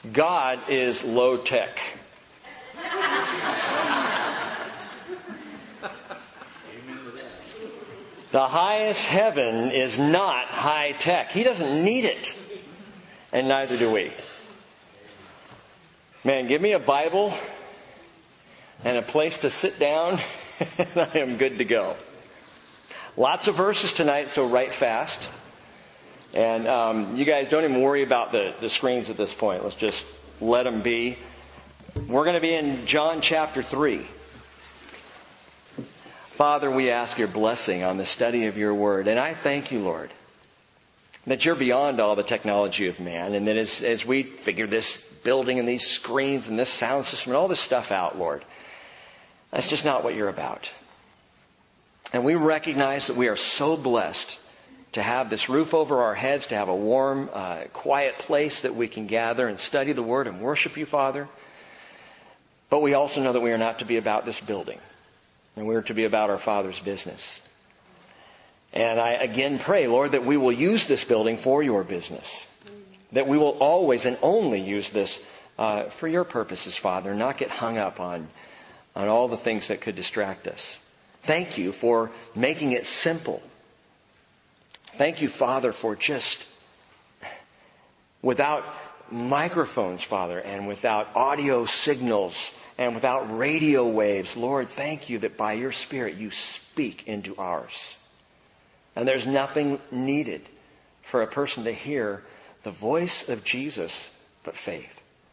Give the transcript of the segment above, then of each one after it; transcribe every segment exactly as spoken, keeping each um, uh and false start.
God is low tech. The highest heaven is not high tech. He doesn't need it. And neither do we. Man, give me a Bible and a place to sit down, and I am good to go. Lots of verses tonight, so write fast. And um, you guys don't even worry about the, the screens at this point. Let's just let them be. We're going to be in John chapter three. Father, we ask your blessing on the study of your word. And I thank you, Lord, that you're beyond all the technology of man. And that as, as we figure this building and these screens and this sound system and all this stuff out, Lord, that's just not what you're about. And we recognize that we are so blessed to have this roof over our heads, to have a warm, uh, quiet place that we can gather and study the word and worship you, Father. But we also know that we are not to be about this building. And we're to be about our Father's business. And I again pray, Lord, that we will use this building for your business. That we will always and only use this uh, for your purposes, Father, and not get hung up on, on all the things that could distract us. Thank you for making it simple. Thank you, Father, for just without microphones, Father, and without audio signals, and without radio waves, Lord, thank you that by your Spirit you speak into ours. And there's nothing needed for a person to hear the voice of Jesus but faith.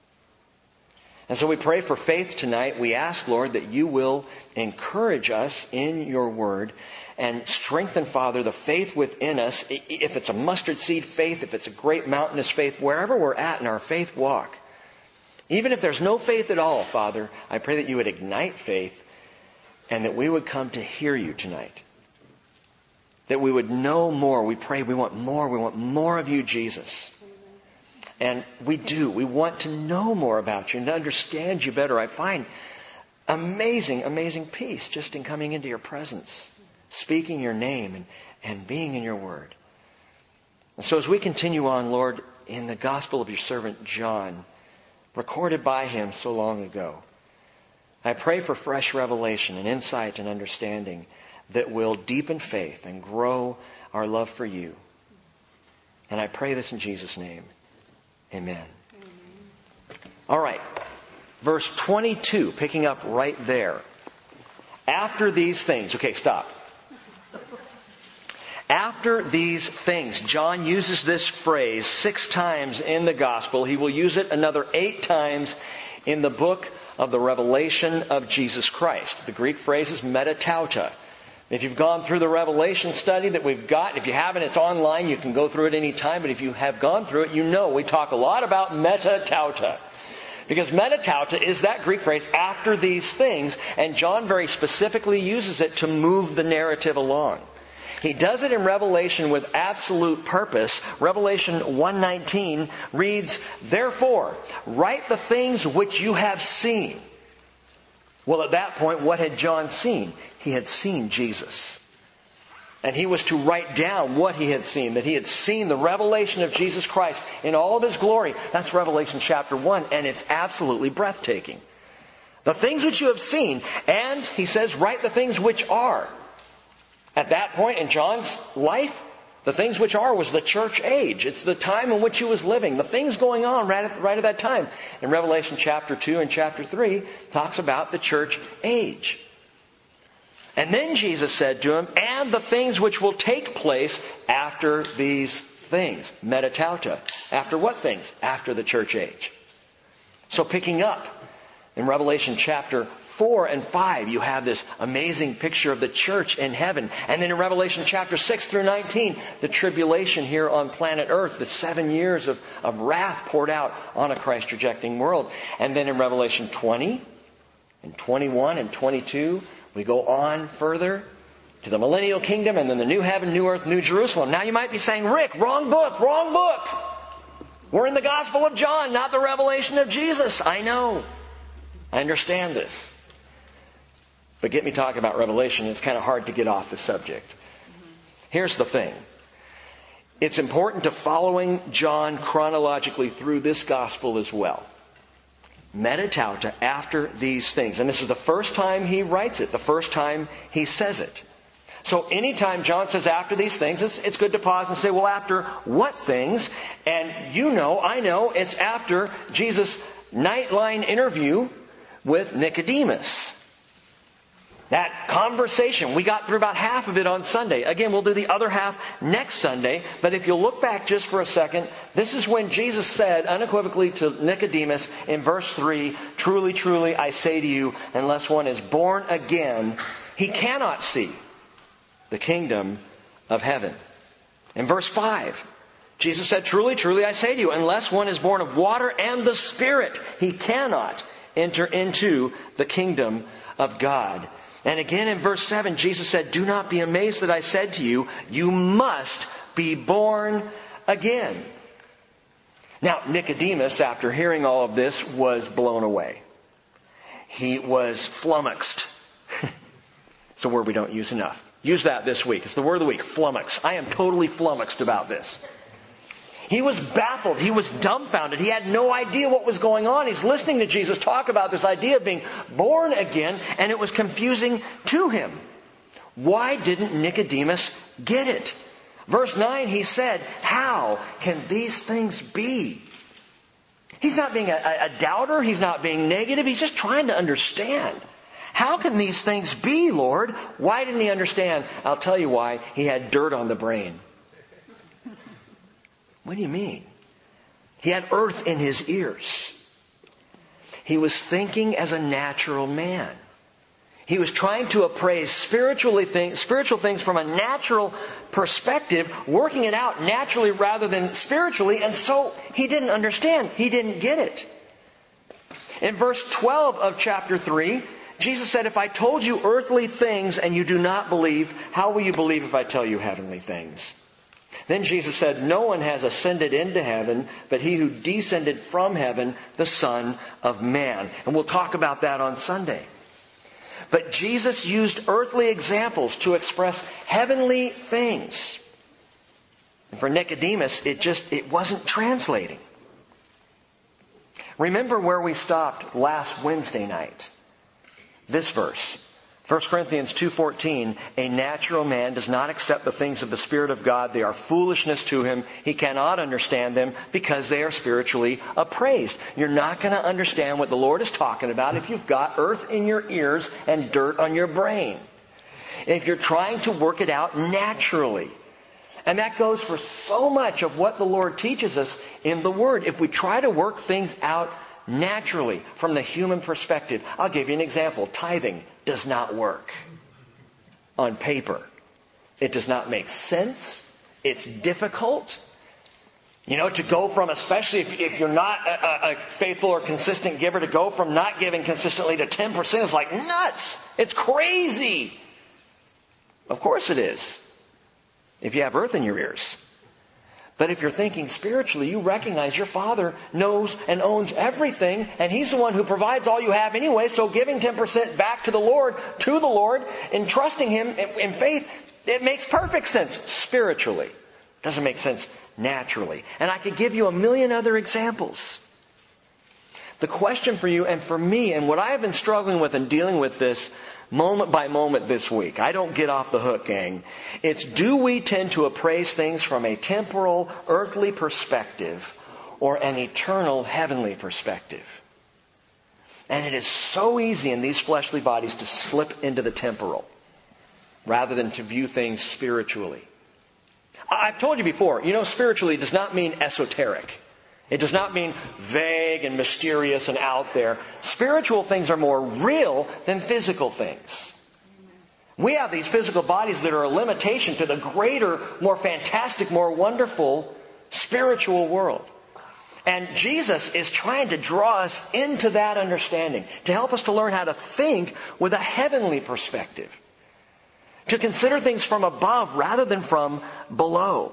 And so we pray for faith tonight. We ask, Lord, that you will encourage us in your word and strengthen, Father, the faith within us. If it's a mustard seed faith, if it's a great mountainous faith, wherever we're at in our faith walk, even if there's no faith at all, Father, I pray that you would ignite faith and that we would come to hear you tonight. That we would know more. We pray we want more. We want more of you, Jesus. And we do. We want to know more about you and to understand you better. I find amazing, amazing peace just in coming into your presence, speaking your name and, and being in your word. And so as we continue on, Lord, in the gospel of your servant John, recorded by him so long ago, I pray for fresh revelation and insight and understanding that will deepen faith and grow our love for you. And I pray this in Jesus' name. Amen. Amen. All right. Verse twenty-two, picking up right there. After these things. Okay, stop. After these things, John uses this phrase six times in the gospel. He will use it another eight times in the book of the Revelation of Jesus Christ. The Greek phrase is metatauta. If you've gone through the Revelation study that we've got, if you haven't, it's online. You can go through it any time. But if you have gone through it, you know we talk a lot about metatauta. Because metatauta is that Greek phrase, after these things. And John very specifically uses it to move the narrative along. He does it in Revelation with absolute purpose. Revelation one nineteen reads, "Therefore, write the things which you have seen." Well, at that point, what had John seen? He had seen Jesus. And he was to write down what he had seen, that he had seen the revelation of Jesus Christ in all of his glory. That's Revelation chapter one, and it's absolutely breathtaking. The things which you have seen, and he says, write the things which are. At that point in John's life, the things which are was the church age. It's the time in which he was living. The things going on right at, right at that time. In Revelation chapter two and chapter three talks about the church age. And then Jesus said to him, and the things which will take place after these things. Metatauta. After what things? After the church age. So picking up in Revelation chapter four and five, you have this amazing picture of the church in heaven. And then in Revelation chapter six through nineteen, the tribulation here on planet Earth, the seven years of, of wrath poured out on a Christ-rejecting world. And then in Revelation twenty and twenty-one and twenty-two, we go on further to the millennial kingdom and then the new heaven, new earth, new Jerusalem. Now you might be saying, Rick, wrong book, wrong book. We're in the Gospel of John, not the Revelation of Jesus. I know. I understand this. But get me talking about Revelation, it's kind of hard to get off the subject. Here's the thing. it's important to following John chronologically through this gospel as well. Metatauta, after these things. And this is the first time he writes it, the first time he says it. So anytime John says after these things, it's, it's good to pause and say, well, after what things? And you know, I know, it's after Jesus' nightline interview with Nicodemus. That conversation, we got through about half of it on Sunday. Again, we'll do the other half next Sunday. But if you'll look back just for a second, this is when Jesus said unequivocally to Nicodemus in verse three, truly, truly, I say to you, unless one is born again, he cannot see the kingdom of heaven. In verse five, Jesus said, truly, truly, I say to you, unless one is born of water and the Spirit, he cannot enter into the kingdom of God. And again in verse seven, Jesus said, do not be amazed that I said to you, you must be born again. Now, Nicodemus, after hearing all of this, was blown away. He was flummoxed. It's a word we don't use enough. Use that this week. It's the word of the week, flummoxed. I am totally flummoxed about this. He was baffled. He was dumbfounded. He had no idea what was going on. He's listening to Jesus talk about this idea of being born again, and it was confusing to him. Why didn't Nicodemus get it? Verse nine, he said, how can these things be? He's not being a, a doubter. He's not being negative. He's just trying to understand. How can these things be, Lord? Why didn't he understand? I'll tell you why. He had dirt on the brain. What do you mean? He had earth in his ears. He was thinking as a natural man. He was trying to appraise spiritually things, spiritual things from a natural perspective, working it out naturally rather than spiritually, and so he didn't understand. He didn't get it. In verse twelve of chapter three, Jesus said, if I told you earthly things and you do not believe, how will you believe if I tell you heavenly things? Then Jesus said, no one has ascended into heaven, but he who descended from heaven, the Son of Man. And we'll talk about that on Sunday. But Jesus used earthly examples to express heavenly things. And for Nicodemus, it just, it wasn't translating. Remember where we stopped last Wednesday night. This verse. First Corinthians two fourteen, a natural man does not accept the things of the Spirit of God. They are foolishness to him. He cannot understand them because they are spiritually appraised. You're not going to understand what the Lord is talking about if you've got earth in your ears and dirt on your brain. If you're trying to work it out naturally. And that goes for so much of what the Lord teaches us in the Word. If we try to work things out naturally from the human perspective. I'll give you an example. Tithing does not work on paper. It does not make sense. It's difficult. You know, to go from, especially if, if you're not a, a faithful or consistent giver, to go from not giving consistently to ten percent is like nuts. It's crazy. Of course it is. If you have earth in your ears. But if you're thinking spiritually, you recognize your Father knows and owns everything, and He's the one who provides all you have anyway, so giving ten percent back to the Lord, to the Lord, and trusting Him in faith, it makes perfect sense spiritually. It doesn't make sense naturally. And I could give you a million other examples. The question for you and for me, and what I have been struggling with and dealing with this moment by moment this week. I don't get off the hook, gang. It's, do we tend to appraise things from a temporal, earthly perspective or an eternal, heavenly perspective? And it is so easy in these fleshly bodies to slip into the temporal rather than to view things spiritually. I've told you before, you know, spiritually does not mean esoteric. It does not mean vague and mysterious and out there. Spiritual things are more real than physical things. We have these physical bodies that are a limitation to the greater, more fantastic, more wonderful spiritual world. And Jesus is trying to draw us into that understanding, to help us to learn how to think with a heavenly perspective. To consider things from above rather than from below.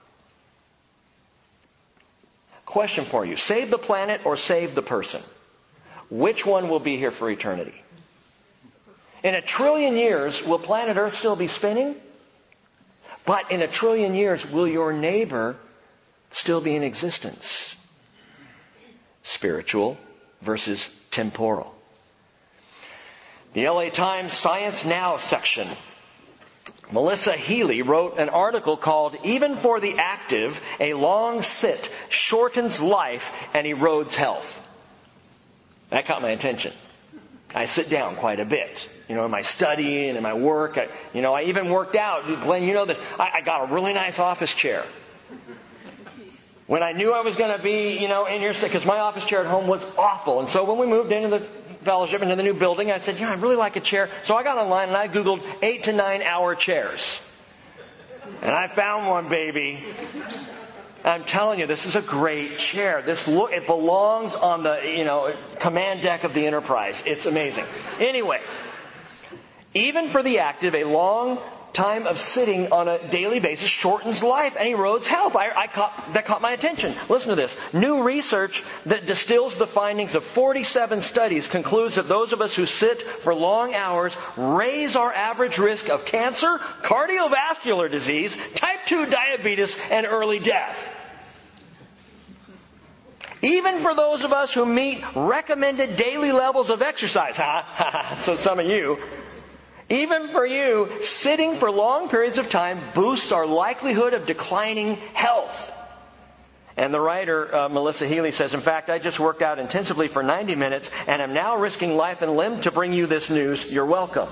Question for you. Save the planet or save the person? Which one will be here for eternity? In a trillion years, will planet Earth still be spinning? But in a trillion years, will your neighbor still be in existence? Spiritual versus temporal. The L A Times Science Now section. Melissa Healy wrote an article called "Even for the Active, a Long Sit Shortens Life and Erodes Health." That caught my attention. I sit down quite a bit, you know, in my study and in my work. I, you know, I even worked out. Glenn, you know that I, I got a really nice office chair. When I knew I was going to be, you know, in your, because my office chair at home was awful. And so when we moved into the fellowship, into the new building, I said, yeah, I'd really like a chair. So I got online and I Googled eight to nine hour chairs. And I found one, baby. I'm telling you, this is a great chair. This look, it belongs on the, you know, command deck of the Enterprise. It's amazing. Anyway, even for the active, a long time of sitting on a daily basis shortens life and erodes health. I, I caught, that caught my attention. Listen to this. New research that distills the findings of forty-seven studies concludes that those of us who sit for long hours raise our average risk of cancer, cardiovascular disease, type two diabetes, and early death. Even for those of us who meet recommended daily levels of exercise, huh? So some of you, even for you, sitting for long periods of time boosts our likelihood of declining health. And the writer, uh, Melissa Healy, says, in fact, I just worked out intensively for ninety minutes and am now risking life and limb to bring you this news. You're welcome.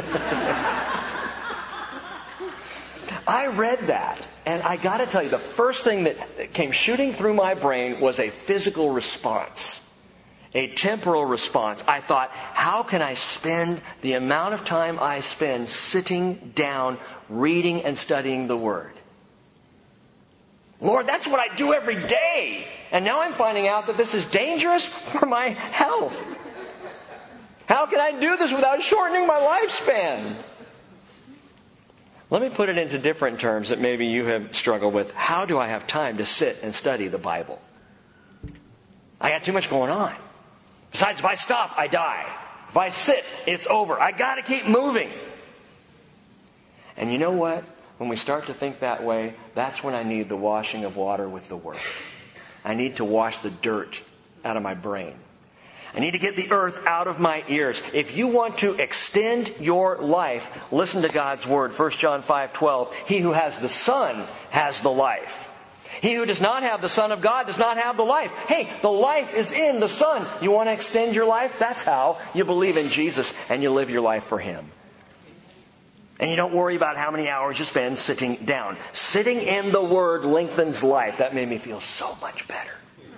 I read that, and I got to tell you, the first thing that came shooting through my brain was a physical response. A temporal response. I thought, how can I spend the amount of time I spend sitting down, reading and studying the Word? Lord, that's what I do every day. And now I'm finding out that this is dangerous for my health. How can I do this without shortening my lifespan? Let me put it into different terms that maybe you have struggled with. How do I have time to sit and study the Bible? I got too much going on. Besides, if I stop, I die. If I sit, it's over. I got to keep moving. And you know what? When we start to think that way, that's when I need the washing of water with the Word. I need to wash the dirt out of my brain. I need to get the earth out of my ears. If you want to extend your life, listen to God's Word. First John five twelve. He who has the Son has the life. He who does not have the Son of God does not have the life. Hey, the life is in the Son. You want to extend your life? That's how you believe in Jesus and you live your life for Him. And you don't worry about how many hours you spend sitting down. Sitting in the Word lengthens life. That made me feel so much better.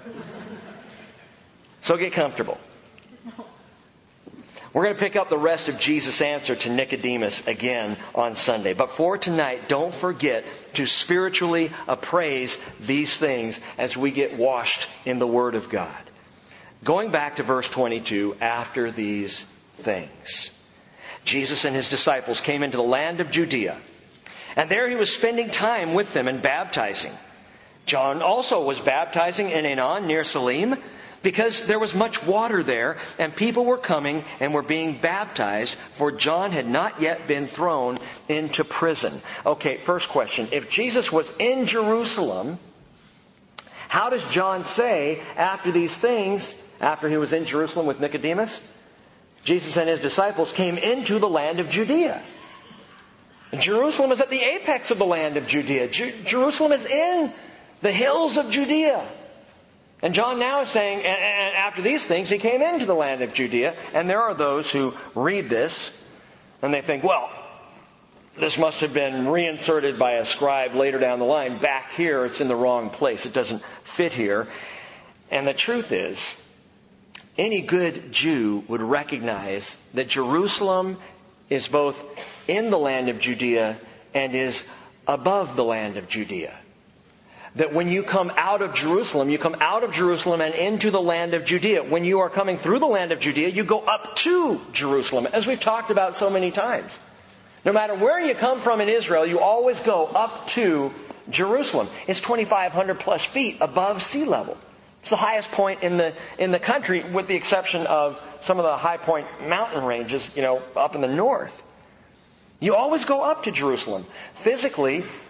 So get comfortable. We're going to pick up the rest of Jesus' answer to Nicodemus again on Sunday. But for tonight, don't forget to spiritually appraise these things as we get washed in the Word of God. Going back to verse twenty-two, after these things, Jesus and His disciples came into the land of Judea. And there He was spending time with them and baptizing. John also was baptizing in Aenon near Salim, because there was much water there, and people were coming and were being baptized, for John had not yet been thrown into prison. Okay, first question. If Jesus was in Jerusalem, how does John say after these things, after He was in Jerusalem with Nicodemus, Jesus and His disciples came into the land of Judea? And Jerusalem is at the apex of the land of Judea. Ju- Jerusalem is in the hills of Judea. And John now is saying, and, and after these things, He came into the land of Judea. And there are those who read this, and they think, well, this must have been reinserted by a scribe later down the line. Back here, it's in the wrong place. It doesn't fit here. And the truth is, any good Jew would recognize that Jerusalem is both in the land of Judea and is above the land of Judea. That when you come out of Jerusalem, you come out of Jerusalem and into the land of Judea. When you are coming through the land of Judea, you go up to Jerusalem, as we've talked about so many times. No matter where you come from in Israel, you always go up to Jerusalem. It's twenty-five hundred plus feet above sea level. It's the highest point in the in the country, with the exception of some of the high point mountain ranges, you know, up in the north. You always go up to Jerusalem. Physically,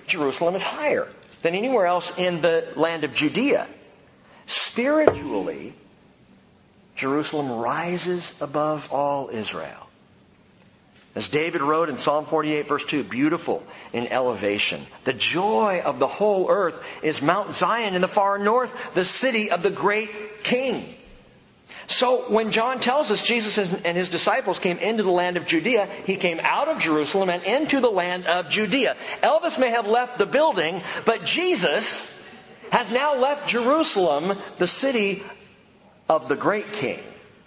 Jerusalem is higher than anywhere else in the land of Judea. Spiritually, Jerusalem rises above all Israel. As David wrote in Psalm forty-eight verse two, beautiful in elevation. The joy of the whole earth is Mount Zion in the far north, the city of the great King. So when John tells us Jesus and his disciples came into the land of Judea, he came out of Jerusalem and into the land of Judea. Elvis may have left the building, but Jesus has now left Jerusalem, the city of the great King.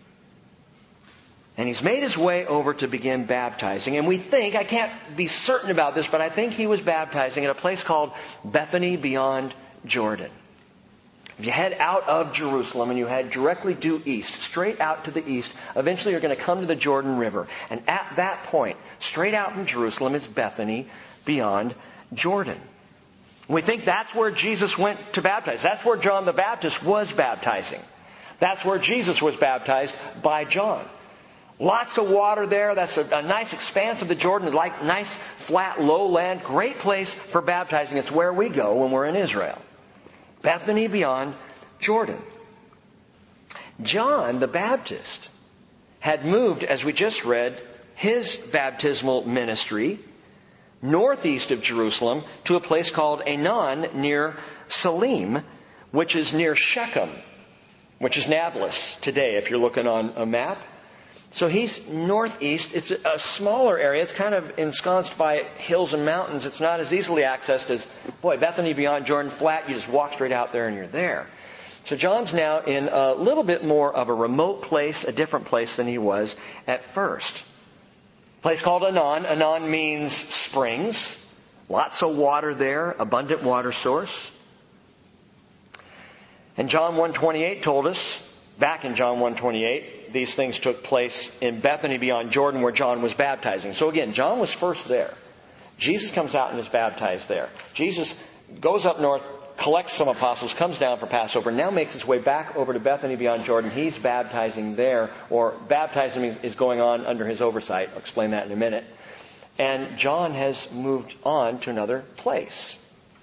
And he's made his way over to begin baptizing. And we think, I can't be certain about this, but I think he was baptizing at a place called Bethany beyond Jordan. If you head out of Jerusalem and you head directly due east, straight out to the east, eventually you're going to come to the Jordan River. And at that point, straight out from Jerusalem, is Bethany beyond Jordan. We think that's where Jesus went to baptize. That's where John the Baptist was baptizing. That's where Jesus was baptized by John. Lots of water there. That's a, a nice expanse of the Jordan, like nice flat lowland. Great place for baptizing. It's where we go when we're in Israel. Bethany beyond Jordan. John the Baptist had moved, as we just read, his baptismal ministry northeast of Jerusalem to a place called Anan near Salim, which is near Shechem, which is Nablus today if you're looking on a map. So he's northeast. It's a smaller area. It's kind of ensconced by hills and mountains. It's not as easily accessed as, boy, Bethany beyond Jordan, flat. You just walk straight out there and you're there. So John's now in a little bit more of a remote place, a different place than he was at first. A place called Anan. Anan means springs. Lots of water there, abundant water source. And John one twenty-eight told us, back in John one twenty-eight, these things took place in Bethany beyond Jordan where John was baptizing. So again, John was first there. Jesus comes out and is baptized there. Jesus goes up north, collects some apostles, comes down for Passover, now makes his way back over to Bethany beyond Jordan. He's baptizing there, or baptizing is going on under his oversight. I'll explain that in a minute. And John has moved on to another place.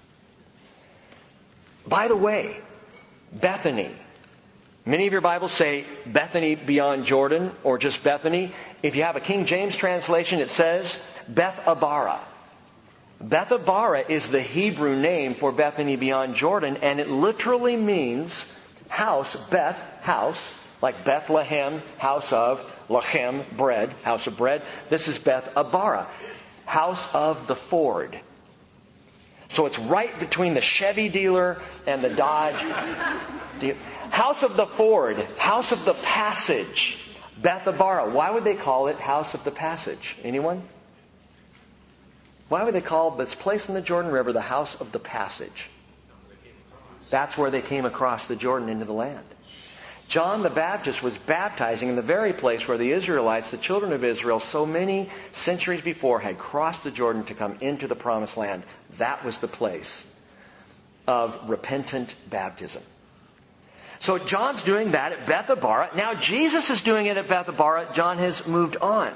By the way, Bethany. Many of your Bibles say Bethany beyond Jordan or just Bethany. If you have a King James translation, it says Bethabara. Bethabara is the Hebrew name for Bethany beyond Jordan, and it literally means house, Beth, house, like Bethlehem, house of, Lachem, bread, house of bread. This is Bethabara, house of the ford. So it's right between the Chevy dealer and the Dodge dealer. House of the ford, house of the passage, Bethabara. Why would they call it house of the passage? Anyone? Why would they call this place in the Jordan River the house of the passage? That's where they came across the Jordan into the land. John the Baptist was baptizing in the very place where the Israelites, the children of Israel, so many centuries before had crossed the Jordan to come into the promised land. That was the place of repentant baptism. So John's doing that at Bethabara. Now Jesus is doing it at Bethabara. John has moved on.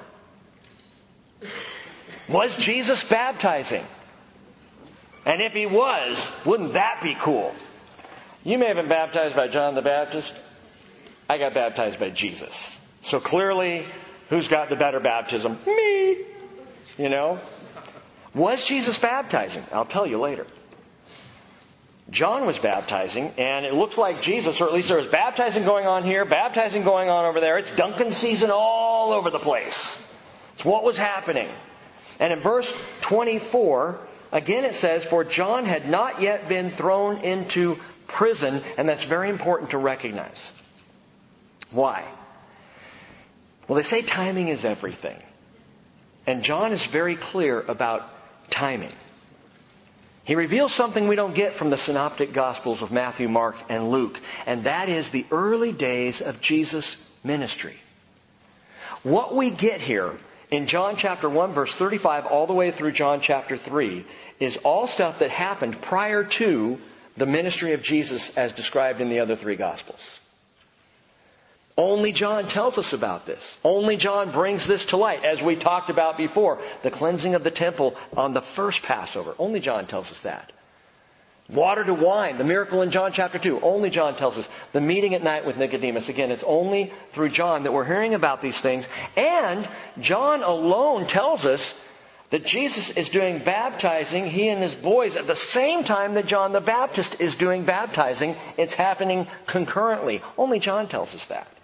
Was Jesus baptizing? And if he was, wouldn't that be cool? You may have been baptized by John the Baptist. I got baptized by Jesus. So clearly, who's got the better baptism? Me. You know? Was Jesus baptizing? I'll tell you later. John was baptizing, and it looks like Jesus, or at least there was baptizing going on here, baptizing going on over there. It's Duncan season all over the place. It's what was happening. And in verse twenty-four, again it says, "For John had not yet been thrown into prison," and that's very important to recognize. Why? Well, they say timing is everything. And John is very clear about timing. He reveals something we don't get from the synoptic Gospels of Matthew, Mark, and Luke, and that is the early days of Jesus' ministry. What we get here in John chapter one, verse thirty-five, all the way through John chapter three, is all stuff that happened prior to the ministry of Jesus as described in the other three Gospels. Only John tells us about this. Only John brings this to light, as we talked about before. The cleansing of the temple on the first Passover. Only John tells us that. Water to wine, the miracle in John chapter two. Only John tells us. The meeting at night with Nicodemus. Again, it's only through John that we're hearing about these things. And John alone tells us that Jesus is doing baptizing, he and his boys, at the same time that John the Baptist is doing baptizing. It's happening concurrently. Only John tells us that.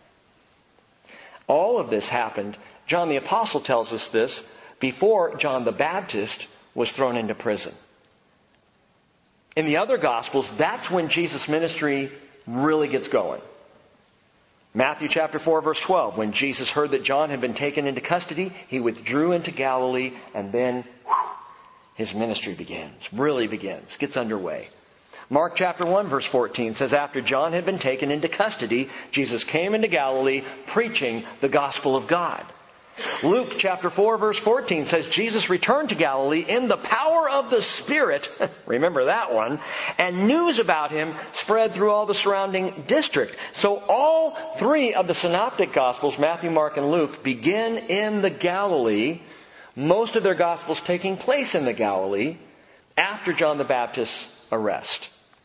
All of this happened, John the Apostle tells us this, before John the Baptist was thrown into prison. In the other Gospels, that's when Jesus' ministry really gets going. Matthew chapter four, verse twelve. When Jesus heard that John had been taken into custody, he withdrew into Galilee, and then whew, his ministry begins. Really begins. Gets underway. Mark chapter one, verse fourteen says, after John had been taken into custody, Jesus came into Galilee preaching the gospel of God. Luke chapter four, verse fourteen says, Jesus returned to Galilee in the power of the Spirit, remember that one, and news about him spread through all the surrounding district. So all three of the synoptic gospels, Matthew, Mark, and Luke, begin in the Galilee, most of their gospels taking place in the Galilee after John the Baptist's arrest.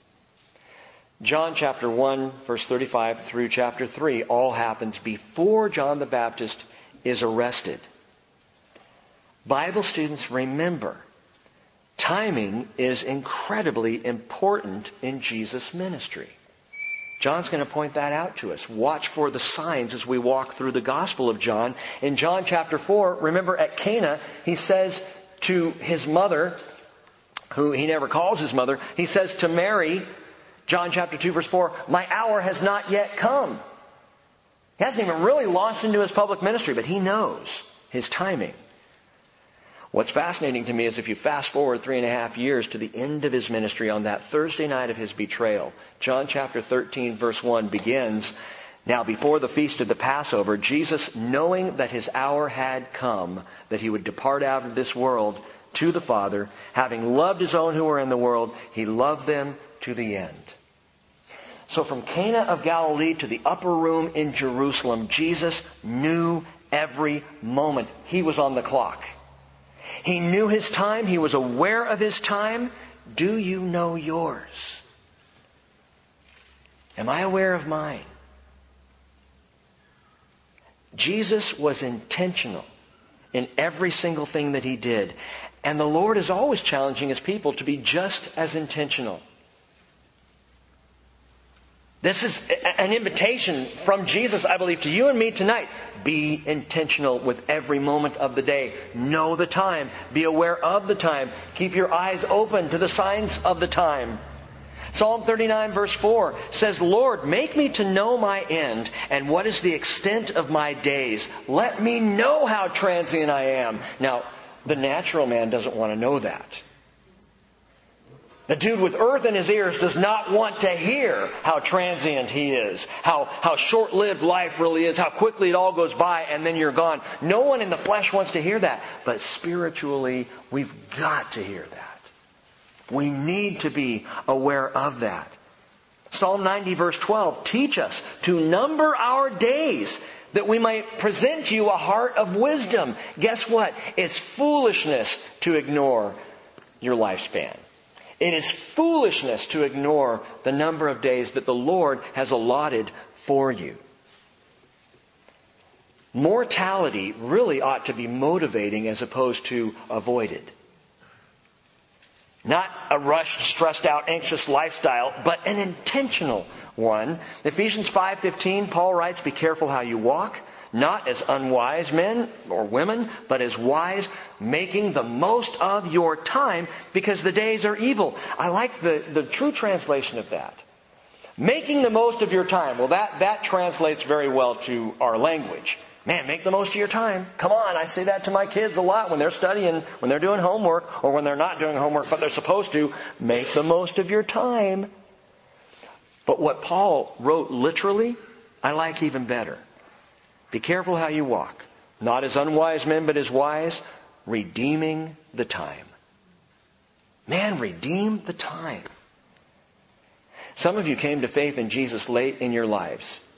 John chapter one, verse thirty-five through chapter three all happens before John the Baptist is arrested. Bible students, remember, timing is incredibly important in Jesus' ministry. John's going to point that out to us. Watch for the signs as we walk through the Gospel of John. In John chapter four, remember at Cana, he says to his mother, who he never calls his mother, he says to Mary, John chapter two, verse four, my hour has not yet come. He hasn't even really launched into his public ministry, but he knows his timing. What's fascinating to me is if you fast forward three and a half years to the end of his ministry on that Thursday night of his betrayal, John chapter thirteen, verse one begins, now before the feast of the Passover, Jesus, knowing that his hour had come, that he would depart out of this world to the Father, having loved his own who were in the world, he loved them to the end. So from Cana of Galilee to the upper room in Jerusalem, Jesus knew every moment. He was on the clock. He knew his time. He was aware of his time. Do you know yours? Am I aware of mine? Jesus was intentional in every single thing that he did. And the Lord is always challenging his people to be just as intentional. This is an invitation from Jesus, I believe, to you and me tonight. Be intentional with every moment of the day. Know the time. Be aware of the time. Keep your eyes open to the signs of the time. Psalm thirty-nine verse four says, Lord, make me to know my end and what is the extent of my days. Let me know how transient I am. Now, the natural man doesn't want to know that. The dude with earth in his ears does not want to hear how transient he is, how, how short-lived life really is, how quickly it all goes by and then you're gone. No one in the flesh wants to hear that. But spiritually, we've got to hear that. We need to be aware of that. Psalm ninety verse twelve, teach us to number our days that we might present to you a heart of wisdom. Guess what? It's foolishness to ignore your lifespan. It is foolishness to ignore the number of days that the Lord has allotted for you. Mortality really ought to be motivating as opposed to avoided. Not a rushed, stressed out, anxious lifestyle, but an intentional one. Ephesians five fifteen, Paul writes, be careful how you walk, not as unwise men or women, but as wise, making the most of your time because the days are evil. I like the, the true translation of that. Making the most of your time. Well, that, that translates very well to our language. Man, make the most of your time. Come on, I say that to my kids a lot when they're studying, when they're doing homework, or when they're not doing homework, but they're supposed to. Make the most of your time. But what Paul wrote literally, I like even better. Be careful how you walk. Not as unwise men, but as wise, redeeming the time. Man, redeem the time. Some of you came to faith in Jesus late in your lives.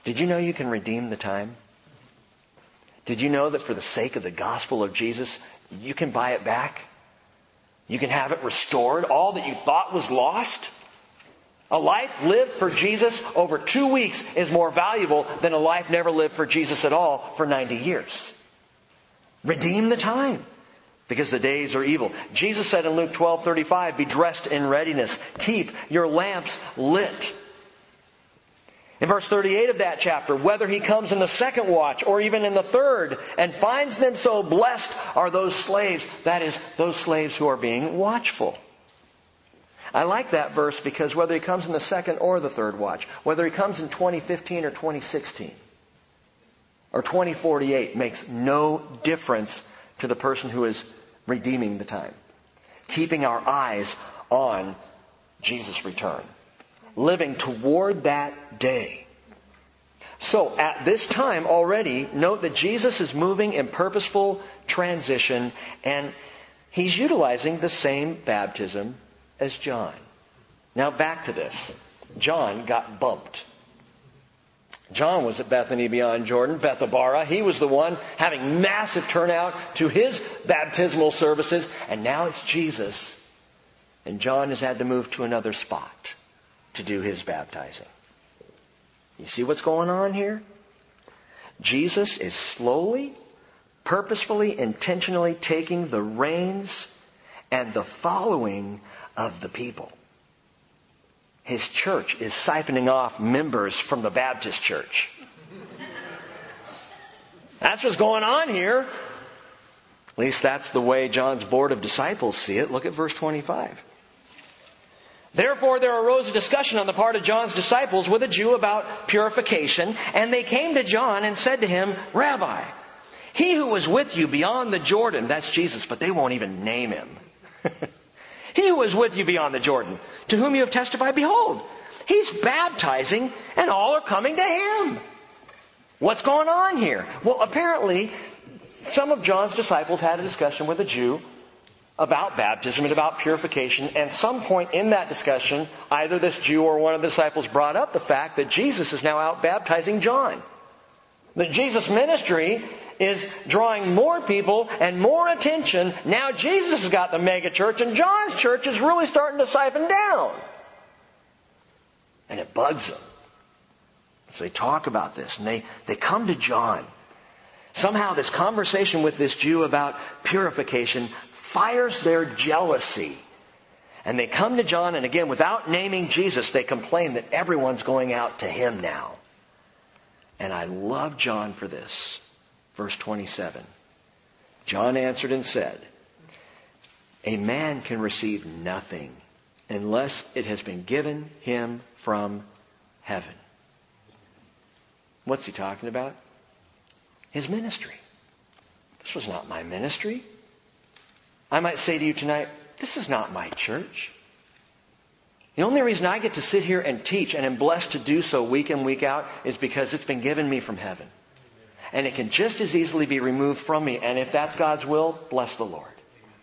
Did you know you can redeem the time? Did you know that for the sake of the gospel of Jesus, you can buy it back? You can have it restored. All that you thought was lost. A life lived for Jesus over two weeks is more valuable than a life never lived for Jesus at all for ninety years. Redeem the time, because the days are evil. Jesus said in Luke twelve thirty-five, be dressed in readiness. Keep your lamps lit. In verse thirty-eight of that chapter, whether he comes in the second watch or even in the third and finds them so, blessed are those slaves. That is, those slaves who are being watchful. I like that verse because whether he comes in the second or the third watch, whether he comes in twenty fifteen or twenty sixteen or twenty forty-eight, makes no difference to the person who is redeeming the time. Keeping our eyes on Jesus' return. Living toward that day. So at this time already, note that Jesus is moving in purposeful transition, and he's utilizing the same baptism as John. Now back to this. John got bumped. John was at Bethany beyond Jordan, Bethabara. He was the one having massive turnout to his baptismal services. And now it's Jesus. And John has had to move to another spot to do his baptizing. You see what's going on here? Jesus is slowly, purposefully, intentionally taking the reins and the following of the people. His church is siphoning off members from the Baptist church. That's what's going on here. At least that's the way John's board of disciples see it. Look at verse twenty-five. Therefore there arose a discussion on the part of John's disciples with a Jew about purification, and they came to John and said to him, Rabbi, he who was with you beyond the Jordan, that's Jesus, but they won't even name him. He who was with you beyond the Jordan, to whom you have testified, behold, he's baptizing and all are coming to him. What's going on here? Well, apparently, some of John's disciples had a discussion with a Jew about baptism and about purification. And some point in that discussion, either this Jew or one of the disciples brought up the fact that Jesus is now out baptizing John. That Jesus' ministry is drawing more people and more attention. Now Jesus has got the mega church, and John's church is really starting to siphon down. And it bugs them. So they talk about this, and they, they come to John. Somehow this conversation with this Jew about purification fires their jealousy. And they come to John, and again, without naming Jesus, they complain that everyone's going out to him now. And I love John for this. Verse twenty-seven. John answered and said, a man can receive nothing unless it has been given him from heaven. What's he talking about? His ministry. This was not my ministry. I might say to you tonight, this is not my church. The only reason I get to sit here and teach and am blessed to do so week in, week out is because it's been given me from heaven. And it can just as easily be removed from me. And if that's God's will, bless the Lord.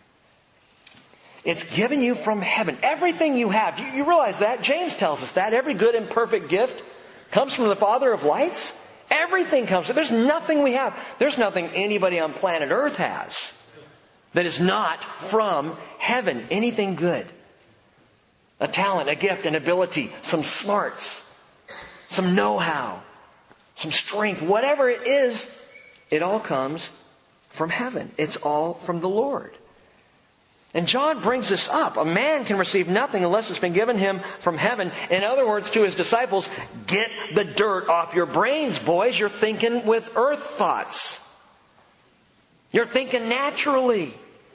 It's given you from heaven. Everything you have. You, you realize that? James tells us that. Every good and perfect gift comes from the Father of lights. Everything comes. There's nothing we have. There's nothing anybody on planet Earth has that is not from heaven. Anything good. A talent, a gift, an ability, some smarts, some know-how, some strength, whatever it is, it all comes from heaven. It's all from the Lord. And John brings this up. A man can receive nothing unless it's been given him from heaven. In other words, to his disciples, get the dirt off your brains, boys. You're thinking with earth thoughts. You're thinking naturally.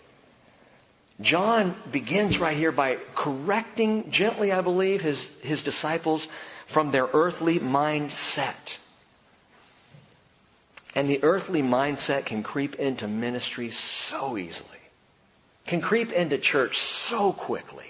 John begins right here by correcting gently, I believe, his, his disciples from their earthly mindset. And the earthly mindset can creep into ministry so easily. Can creep into church so quickly.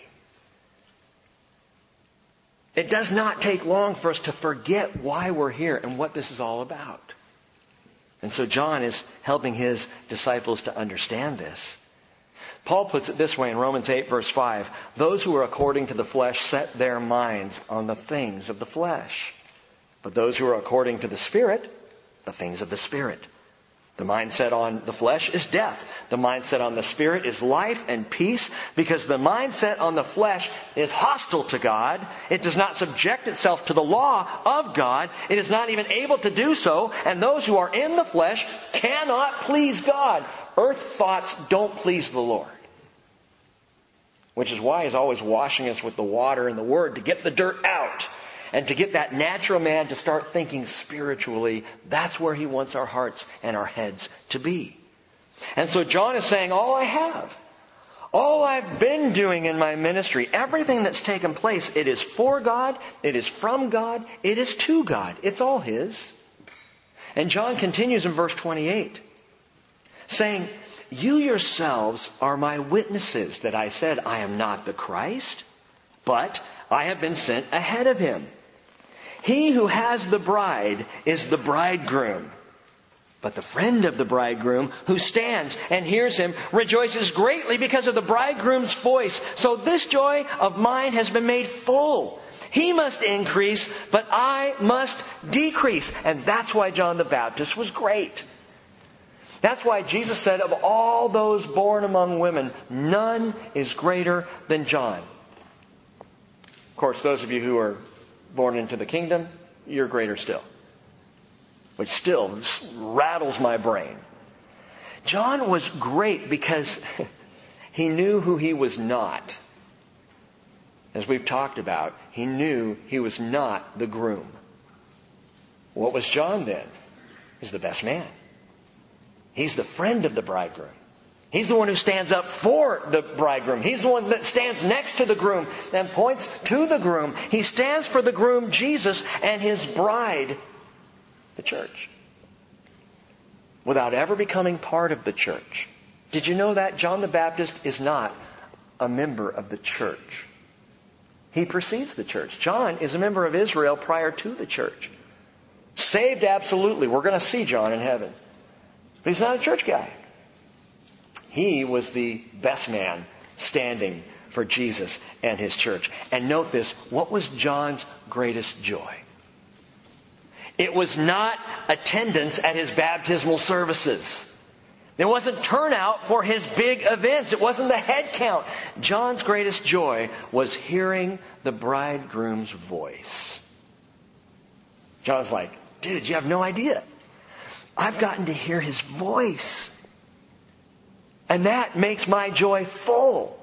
It does not take long for us to forget why we're here and what this is all about. And so John is helping his disciples to understand this. Paul puts it this way in Romans eight verse five. Those who are according to the flesh set their minds on the things of the flesh. But those who are according to the Spirit, the things of the Spirit. The mindset on the flesh is death. The mindset on the Spirit is life and peace, because the mindset on the flesh is hostile to God. It does not subject itself to the law of God. It is not even able to do so. And those who are in the flesh cannot please God. Earth thoughts don't please the Lord. Which is why He's always washing us with the water and the Word to get the dirt out. And to get that natural man to start thinking spiritually. That's where He wants our hearts and our heads to be. And so John is saying, all I have, all I've been doing in my ministry, everything that's taken place, it is for God, it is from God, it is to God. It's all His. And John continues in verse twenty-eight, saying, you yourselves are my witnesses that I said I am not the Christ, but I have been sent ahead of Him. He who has the bride is the bridegroom. But the friend of the bridegroom who stands and hears him rejoices greatly because of the bridegroom's voice. So this joy of mine has been made full. He must increase, but I must decrease. And that's why John the Baptist was great. That's why Jesus said, of all those born among women, none is greater than John. Of course, those of you who are born into the kingdom, you're greater still. Which still rattles my brain. John was great because he knew who he was not. As we've talked about, he knew he was not the groom. What was John then? He's the best man. He's the friend of the bridegroom. He's the one who stands up for the bridegroom. He's the one that stands next to the groom and points to the groom. He stands for the groom, Jesus, and His bride, the church. Without ever becoming part of the church. Did you know that? John the Baptist is not a member of the church. He precedes the church. John is a member of Israel prior to the church. Saved absolutely. We're going to see John in heaven. But he's not a church guy. He was the best man standing for Jesus and His church. And note this, what was John's greatest joy? It was not attendance at his baptismal services. It wasn't turnout for his big events. It wasn't the head count. John's greatest joy was hearing the bridegroom's voice. John's like, dude, you have no idea. I've gotten to hear His voice. And that makes my joy full.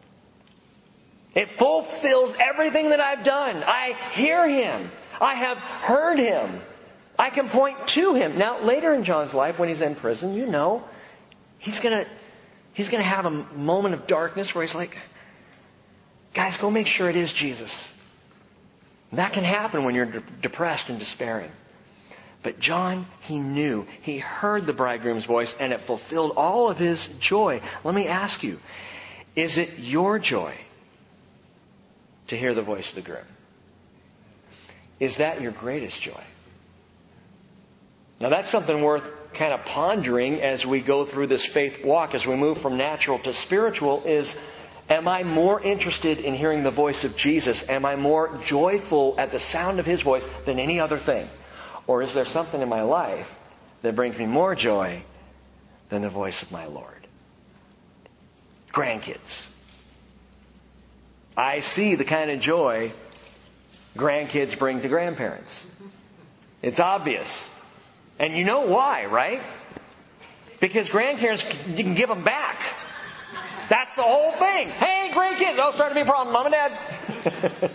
It fulfills everything that I've done. I hear Him. I have heard Him. I can point to Him. Now, later in John's life, when he's in prison, you know, he's gonna, he's gonna have a moment of darkness where he's like, guys, go make sure it is Jesus. And that can happen when you're de- depressed and despairing. But John, he knew, he heard the bridegroom's voice, and it fulfilled all of his joy. Let me ask you, is it your joy to hear the voice of the groom? Is that your greatest joy? Now that's something worth kind of pondering as we go through this faith walk, as we move from natural to spiritual, is, am I more interested in hearing the voice of Jesus? Am I more joyful at the sound of His voice than any other thing? Or is there something in my life that brings me more joy than the voice of my Lord? Grandkids. I see the kind of joy grandkids bring to grandparents. It's obvious. And you know why, right? Because grandparents, you can give them back. That's the whole thing. Hey, grandkids, oh, starting to be a problem, Mom and Dad.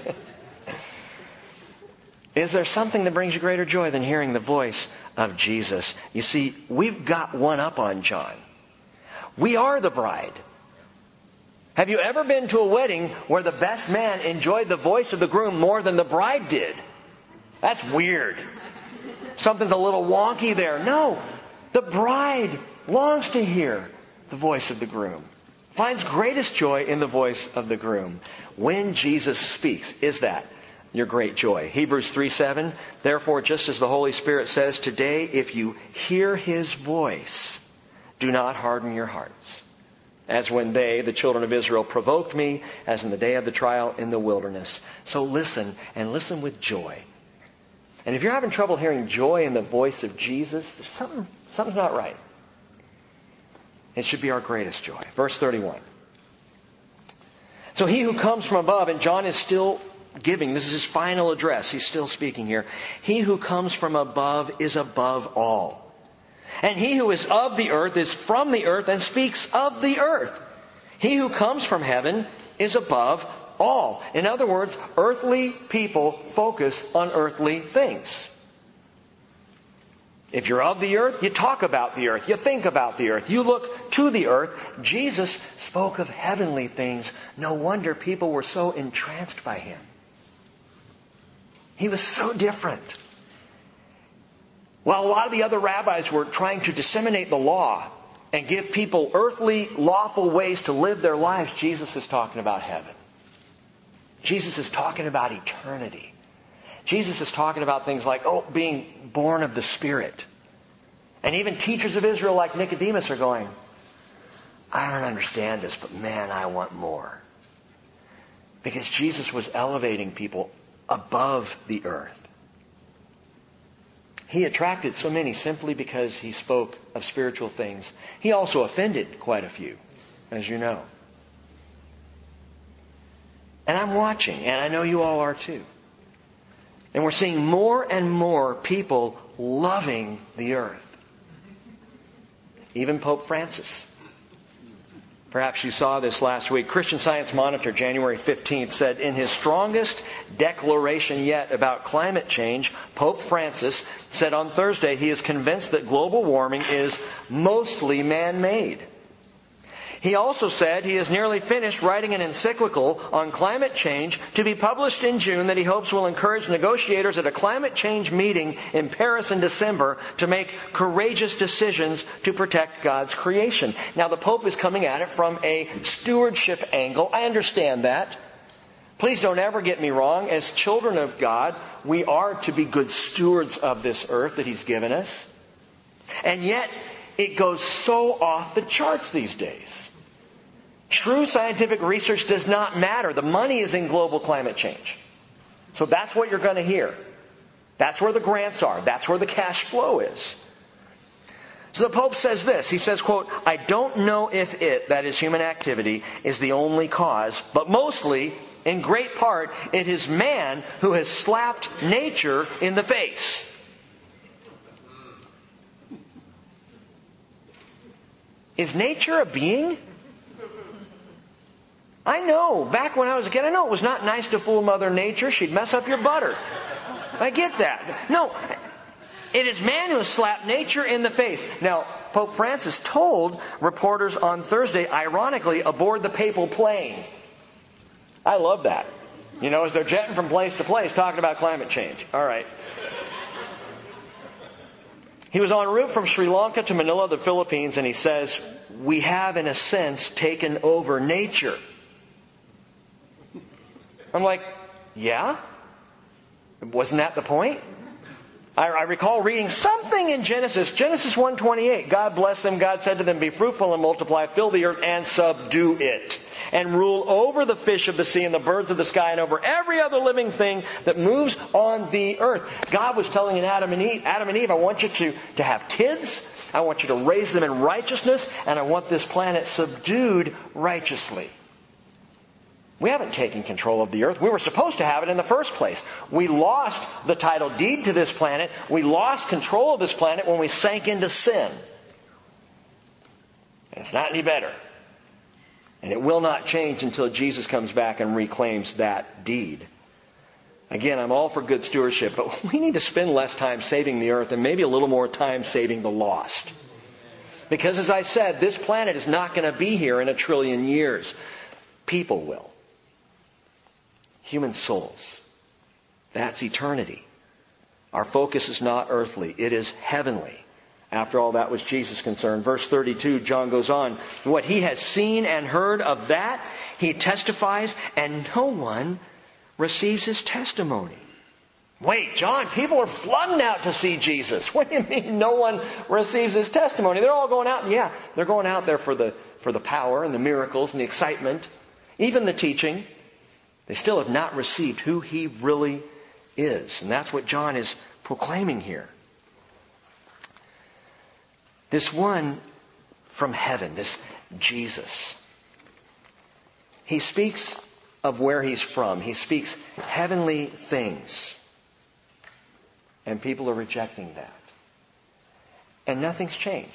Is there something that brings you greater joy than hearing the voice of Jesus? You see, we've got one up on John. We are the bride. Have you ever been to a wedding where the best man enjoyed the voice of the groom more than the bride did? That's weird. Something's a little wonky there. No, the bride longs to hear the voice of the groom. Finds greatest joy in the voice of the groom. When Jesus speaks, is that your great joy? Hebrews three seven, therefore, just as the Holy Spirit says, today, if you hear His voice, do not harden your hearts. As when they, the children of Israel, provoked me, as in the day of the trial in the wilderness. So listen, and listen with joy. And if you're having trouble hearing joy in the voice of Jesus, there's something, something's not right. It should be our greatest joy. Verse thirty-one. So he who comes from above, and John is still giving, this is his final address, he's still speaking here. He who comes from above is above all. And he who is of the earth is from the earth and speaks of the earth. He who comes from heaven is above all. In other words, earthly people focus on earthly things. If you're of the earth, you talk about the earth. You think about the earth. You look to the earth. Jesus spoke of heavenly things. No wonder people were so entranced by him. He was so different. While a lot of the other rabbis were trying to disseminate the law and give people earthly, lawful ways to live their lives, Jesus is talking about heaven. Jesus is talking about eternity. Jesus is talking about things like, oh, being born of the Spirit. And even teachers of Israel like Nicodemus are going, I don't understand this, but man, I want more. Because Jesus was elevating people above the earth. He attracted so many simply because he spoke of spiritual things. He also offended quite a few, as you know. And I'm watching, and I know you all are too. And we're seeing more and more people loving the earth. Even Pope Francis. Perhaps you saw this last week. Christian Science Monitor, January fifteenth, said in his strongest declaration yet about climate change, Pope Francis said on Thursday he is convinced that global warming is mostly man-made. He also said he is nearly finished writing an encyclical on climate change to be published in June that he hopes will encourage negotiators at a climate change meeting in Paris in December to make courageous decisions to protect God's creation. Now, the Pope is coming at it from a stewardship angle. I understand that. Please don't ever get me wrong. As children of God, we are to be good stewards of this earth that He's given us. And yet, it goes so off the charts these days. True scientific research does not matter. The money is in global climate change. So that's what you're going to hear. That's where the grants are. That's where the cash flow is. So the Pope says this. He says, quote, I don't know if it, that is human activity, is the only cause, but mostly, in great part, it is man who has slapped nature in the face. Is nature a being? I know. Back when I was a kid, I know it was not nice to fool Mother Nature. She'd mess up your butter. I get that. No. It is man who has slapped nature in the face. Now, Pope Francis told reporters on Thursday, ironically, aboard the papal plane. I love that. You know, as they're jetting from place to place talking about climate change. All right. He was en route from Sri Lanka to Manila, the Philippines, and he says, we have, in a sense, taken over nature. I'm like, yeah? Wasn't that the point? I, I recall reading something in Genesis, Genesis one twenty-eight. God blessed them. God said to them, be fruitful and multiply, fill the earth and subdue it, and rule over the fish of the sea and the birds of the sky and over every other living thing that moves on the earth. God was telling Adam and Eve, Adam and Eve, I want you to, to have kids. I want you to raise them in righteousness, and I want this planet subdued righteously. We haven't taken control of the earth. We were supposed to have it in the first place. We lost the title deed to this planet. We lost control of this planet when we sank into sin. And it's not any better. And it will not change until Jesus comes back and reclaims that deed. Again, I'm all for good stewardship, but we need to spend less time saving the earth and maybe a little more time saving the lost. Because as I said, this planet is not going to be here in a trillion years. People will. Human souls. That's eternity. Our focus is not earthly. It is heavenly. After all, that was Jesus' concern. Verse thirty-two, John goes on. What he has seen and heard of that, he testifies, and no one receives his testimony. Wait, John, people are flooding out to see Jesus. What do you mean no one receives his testimony? They're all going out. Yeah, they're going out there for the, for the power and the miracles and the excitement, even the teaching. They still have not received who he really is. And that's what John is proclaiming here. This one from heaven, this Jesus, he speaks of where he's from. He speaks heavenly things. And people are rejecting that. And nothing's changed.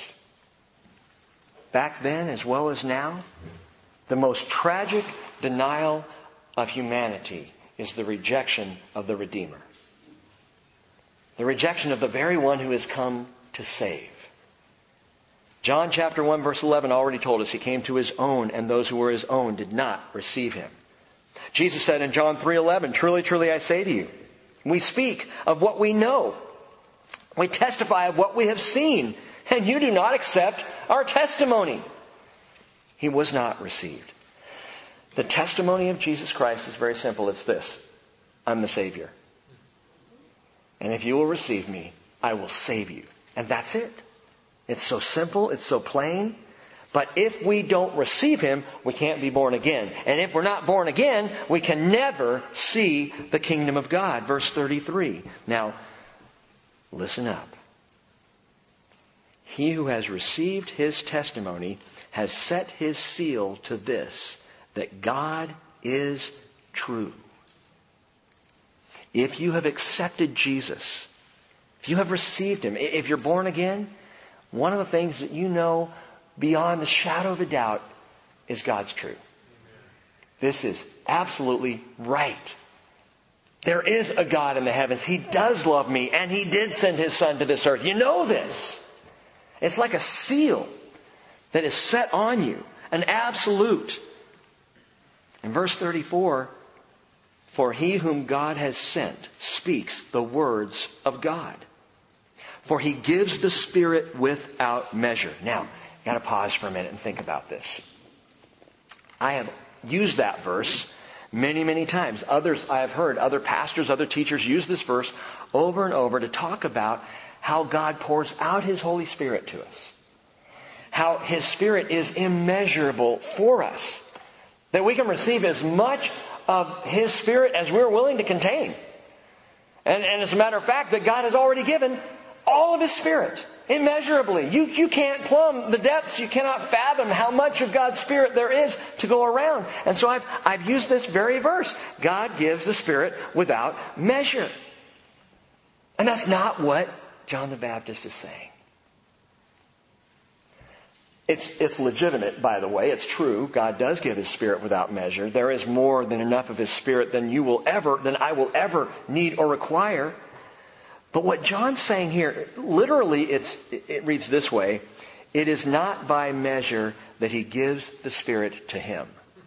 Back then as well as now, the most tragic denial of humanity is the rejection of the Redeemer. The rejection of the very one who has come to save. John chapter one verse eleven already told us he came to his own, and those who were his own did not receive him. Jesus said in John three eleven, truly, truly I say to you, we speak of what we know. We testify of what we have seen, and you do not accept our testimony. He was not received. The testimony of Jesus Christ is very simple. It's this: I'm the Savior. And if you will receive me, I will save you. And that's it. It's so simple. It's so plain. But if we don't receive him, we can't be born again. And if we're not born again, we can never see the kingdom of God. Verse thirty-three. Now, listen up. He who has received his testimony has set his seal to this, that God is true. If you have accepted Jesus, if you have received him, if you're born again, one of the things that you know beyond the shadow of a doubt is God's truth. This is absolutely right. There is a God in the heavens. He does love me, and he did send his son to this earth. You know this. It's like a seal that is set on you, an absolute. In verse thirty-four, for he whom God has sent speaks the words of God. For he gives the Spirit without measure. Now, you've got to pause for a minute and think about this. I have used that verse many, many times. Others, I have heard other pastors, other teachers use this verse over and over to talk about how God pours out his Holy Spirit to us. How his Spirit is immeasurable for us. That we can receive as much of his Spirit as we're willing to contain. And, and as a matter of fact, that God has already given all of his Spirit. Immeasurably. You, you can't plumb the depths. You cannot fathom how much of God's Spirit there is to go around. And so I've, I've used this very verse. God gives the Spirit without measure. And that's not what John the Baptist is saying. It's, it's legitimate, by the way. It's true. God does give his Spirit without measure. There is more than enough of his Spirit than you will ever, than I will ever need or require. But what John's saying here, literally it's, it reads this way: it is not by measure that he gives the Spirit to him.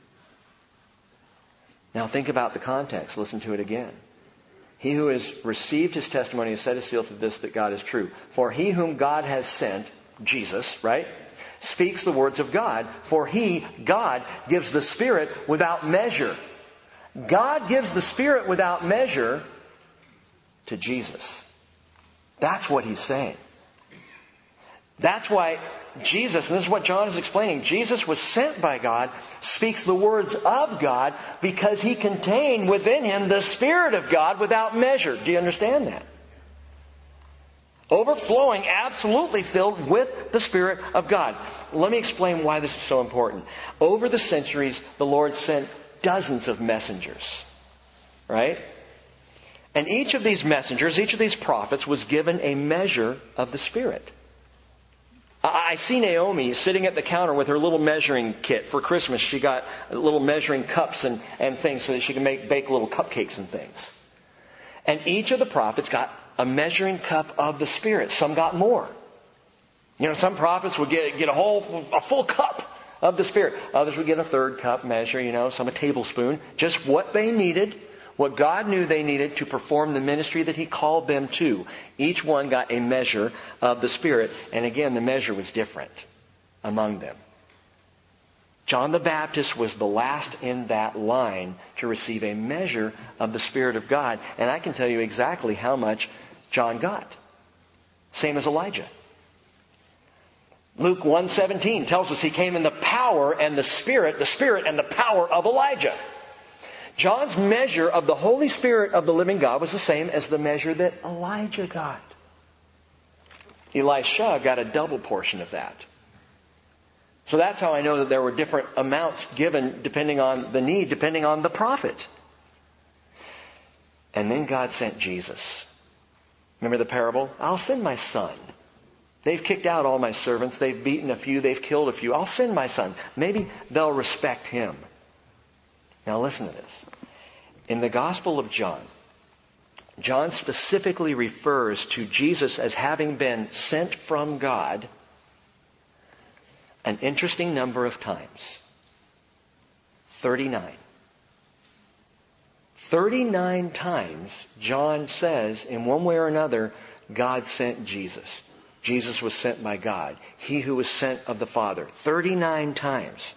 Now think about the context. Listen to it again. He who has received his testimony has set his seal to this, that God is true. For he whom God has sent, Jesus, right, speaks the words of God. For he, God, gives the Spirit without measure. God gives the Spirit without measure to Jesus. That's what he's saying. That's why Jesus, and this is what John is explaining, Jesus was sent by God, speaks the words of God, because he contained within him the Spirit of God without measure. Do you understand that? Overflowing, absolutely filled with the Spirit of God. Let me explain why this is so important. Over the centuries, the Lord sent dozens of messengers. Right? And each of these messengers, each of these prophets was given a measure of the Spirit. I see Naomi sitting at the counter with her little measuring kit. For Christmas, she got little measuring cups and, and things so that she can make bake little cupcakes and things. And each of the prophets got a measuring cup of the Spirit. Some got more. You know, some prophets would get, get a whole, a full cup of the Spirit. Others would get a third cup measure, you know, some a tablespoon. Just what they needed, what God knew they needed to perform the ministry that he called them to. Each one got a measure of the Spirit. And again, the measure was different among them. John the Baptist was the last in that line to receive a measure of the Spirit of God. And I can tell you exactly how much John got. Same as Elijah. Luke one seventeen tells us he came in the power and the Spirit, the Spirit and the power of Elijah. John's measure of the Holy Spirit of the living God was the same as the measure that Elijah got. Elisha got a double portion of that. So that's how I know that there were different amounts given depending on the need, depending on the prophet. And then God sent Jesus. Remember the parable? I'll send my son. They've kicked out all my servants. They've beaten a few. They've killed a few. I'll send my son. Maybe they'll respect him. Now listen to this. In the Gospel of John, John specifically refers to Jesus as having been sent from God an interesting number of times. thirty-nine. thirty-nine times John says, in one way or another, God sent Jesus. Jesus was sent by God. He who was sent of the Father. thirty-nine times.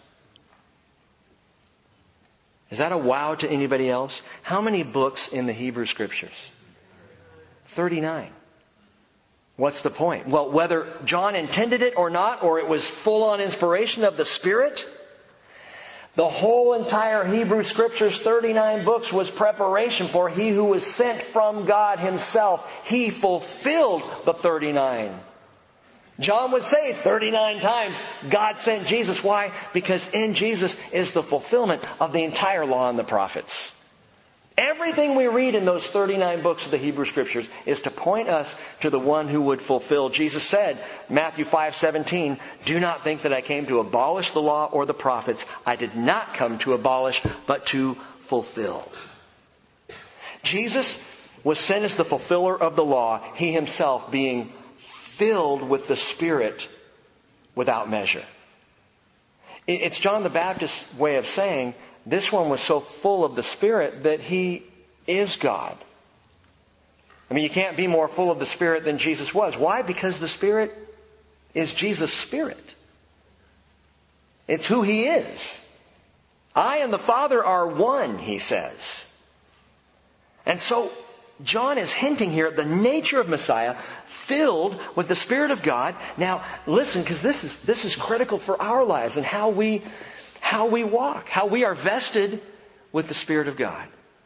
Is that a wow to anybody else? How many books in the Hebrew Scriptures? thirty-nine. What's the point? Well, whether John intended it or not, or it was full-on inspiration of the Spirit, the whole entire Hebrew Scriptures, thirty-nine books, was preparation for He who was sent from God Himself. He fulfilled the thirty-nine. John would say thirty-nine times, God sent Jesus. Why? Because in Jesus is the fulfillment of the entire law and the prophets. Everything we read in those thirty-nine books of the Hebrew Scriptures is to point us to the one who would fulfill. Jesus said, Matthew five seventeen, do not think that I came to abolish the law or the prophets. I did not come to abolish, but to fulfill. Jesus was sent as the fulfiller of the law, He Himself being filled with the Spirit without measure. It's John the Baptist's way of saying, this one was so full of the Spirit that He is God. I mean, you can't be more full of the Spirit than Jesus was. Why? Because the Spirit is Jesus' Spirit. It's who He is. I and the Father are one, He says. And so, John is hinting here at the nature of Messiah, filled with the Spirit of God. Now, listen, because this is this is critical for our lives and how we how we walk, how we are vested with the Spirit of God.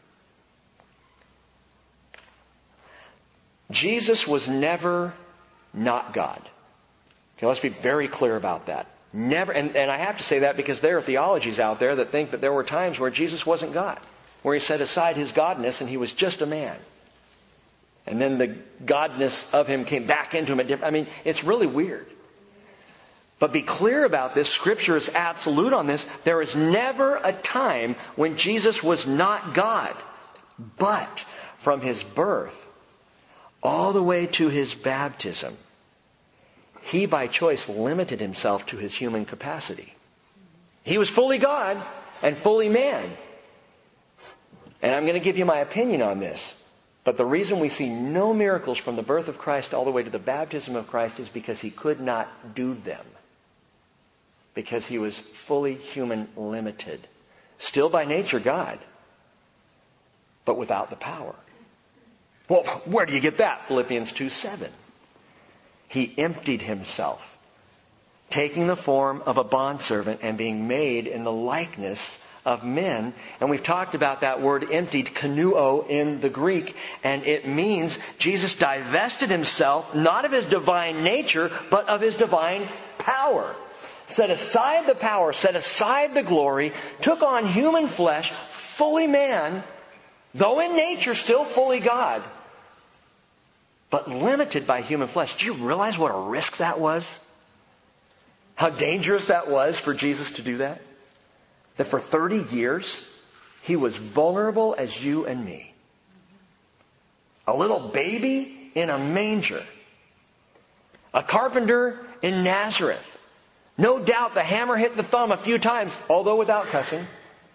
Jesus was never not God. Okay, let's be very clear about that. Never, and, and I have to say that because there are theologies out there that think that there were times where Jesus wasn't God, where He set aside His godness and He was just a man. And then the godness of Him came back into Him at different... I mean, it's really weird. But be clear about this. Scripture is absolute on this. There is never a time when Jesus was not God. But from His birth all the way to His baptism, He by choice limited Himself to His human capacity. He was fully God and fully man. And I'm going to give you my opinion on this. But the reason we see no miracles from the birth of Christ all the way to the baptism of Christ is because He could not do them. Because He was fully human limited. Still by nature God. But without the power. Well, where do you get that? Philippians two seven. He emptied Himself, taking the form of a bondservant and being made in the likeness of men. And we've talked about that word emptied, kanuo, in the Greek. And it means Jesus divested Himself, not of His divine nature, but of His divine power. Set aside the power, set aside the glory, took on human flesh, fully man, though in nature still fully God, but limited by human flesh. Do you realize what a risk that was? How dangerous that was for Jesus to do that? That for thirty years, He was vulnerable as you and me. A little baby in a manger. A carpenter in Nazareth. No doubt the hammer hit the thumb a few times, although without cussing.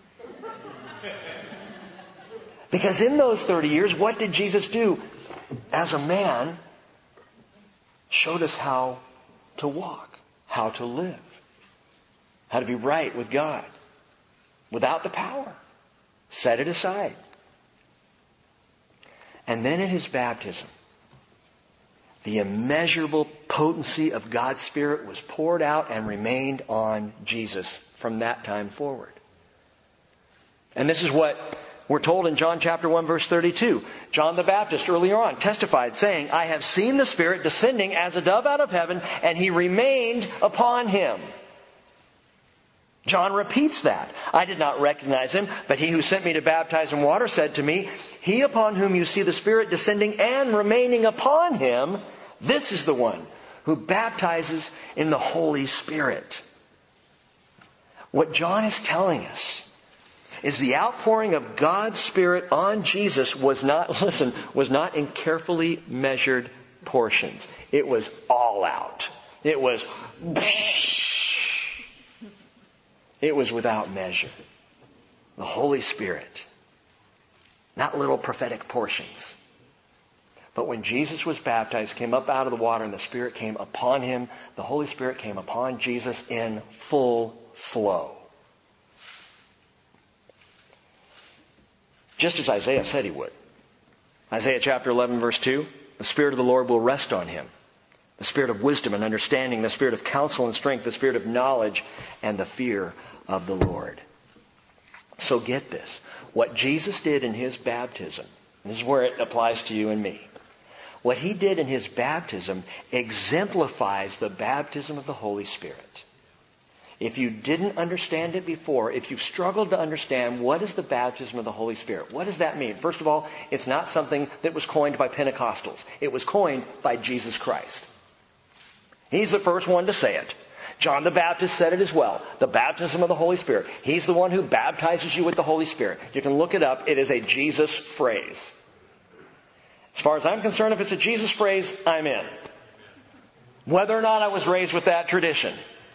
Because in those thirty years, what did Jesus do? As a man, showed us how to walk, how to live, how to be right with God. Without the power. Set it aside. And then in His baptism, the immeasurable potency of God's Spirit was poured out and remained on Jesus from that time forward. And this is what We're told in John chapter one verse thirty-two, John the Baptist earlier on testified saying, I have seen the Spirit descending as a dove out of heaven, and He remained upon Him. John repeats that. I did not recognize Him, but He who sent me to baptize in water said to me, He upon whom you see the Spirit descending and remaining upon Him, this is the one who baptizes in the Holy Spirit. What John is telling us is the outpouring of God's Spirit on Jesus was not, listen, was not in carefully measured portions. It was all out. It was, it was without measure. The Holy Spirit. Not little prophetic portions. But when Jesus was baptized, came up out of the water, and the Spirit came upon Him, the Holy Spirit came upon Jesus in full flow. Just as Isaiah said He would. Isaiah chapter eleven verse two, the Spirit of the Lord will rest on Him. The Spirit of wisdom and understanding, the Spirit of counsel and strength, the Spirit of knowledge and the fear of the Lord. So get this. What Jesus did in His baptism, this is where it applies to you and me. What He did in His baptism exemplifies the baptism of the Holy Spirit. If you didn't understand it before, if you've struggled to understand what is the baptism of the Holy Spirit, what does that mean? First of all, it's not something that was coined by Pentecostals. It was coined by Jesus Christ. He's the first one to say it. John the Baptist said it as well. The baptism of the Holy Spirit. He's the one who baptizes you with the Holy Spirit. You can look it up. It is a Jesus phrase. As far as I'm concerned, if it's a Jesus phrase, I'm in. Whether or not I was raised with that tradition.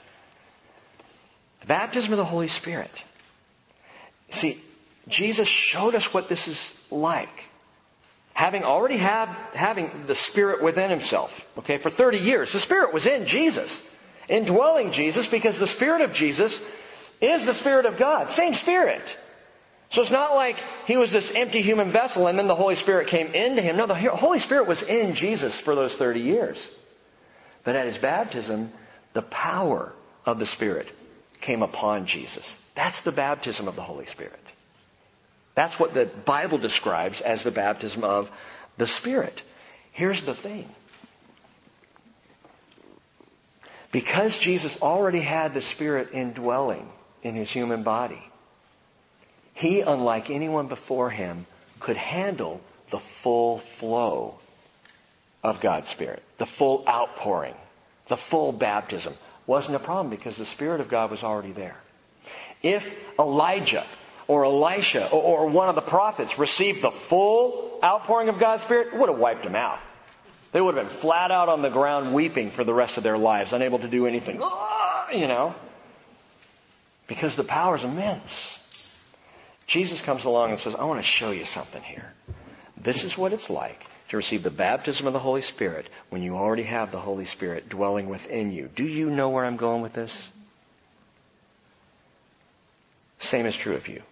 The baptism of the Holy Spirit. See, Jesus showed us what this is like. Having already had, having the Spirit within Himself. Okay, for thirty years, the Spirit was in Jesus. Indwelling Jesus, because the Spirit of Jesus is the Spirit of God. Same Spirit. So it's not like He was this empty human vessel and then the Holy Spirit came into Him. No, the Holy Spirit was in Jesus for those thirty years. But at His baptism, the power of the Spirit came upon Jesus. That's the baptism of the Holy Spirit. That's what the Bible describes as the baptism of the Spirit. Here's the thing. Because Jesus already had the Spirit indwelling in His human body, He, unlike anyone before Him, could handle the full flow of God's Spirit. The full outpouring. The full baptism. Wasn't a problem because the Spirit of God was already there. If Elijah or Elisha or, or one of the prophets received the full outpouring of God's Spirit, it would have wiped them out. They would have been flat out on the ground weeping for the rest of their lives, unable to do anything. You know, because the power is immense. Jesus comes along and says, I want to show you something here. This is what it's like to receive the baptism of the Holy Spirit when you already have the Holy Spirit dwelling within you. Do you know where I'm going with this? Same is true of you.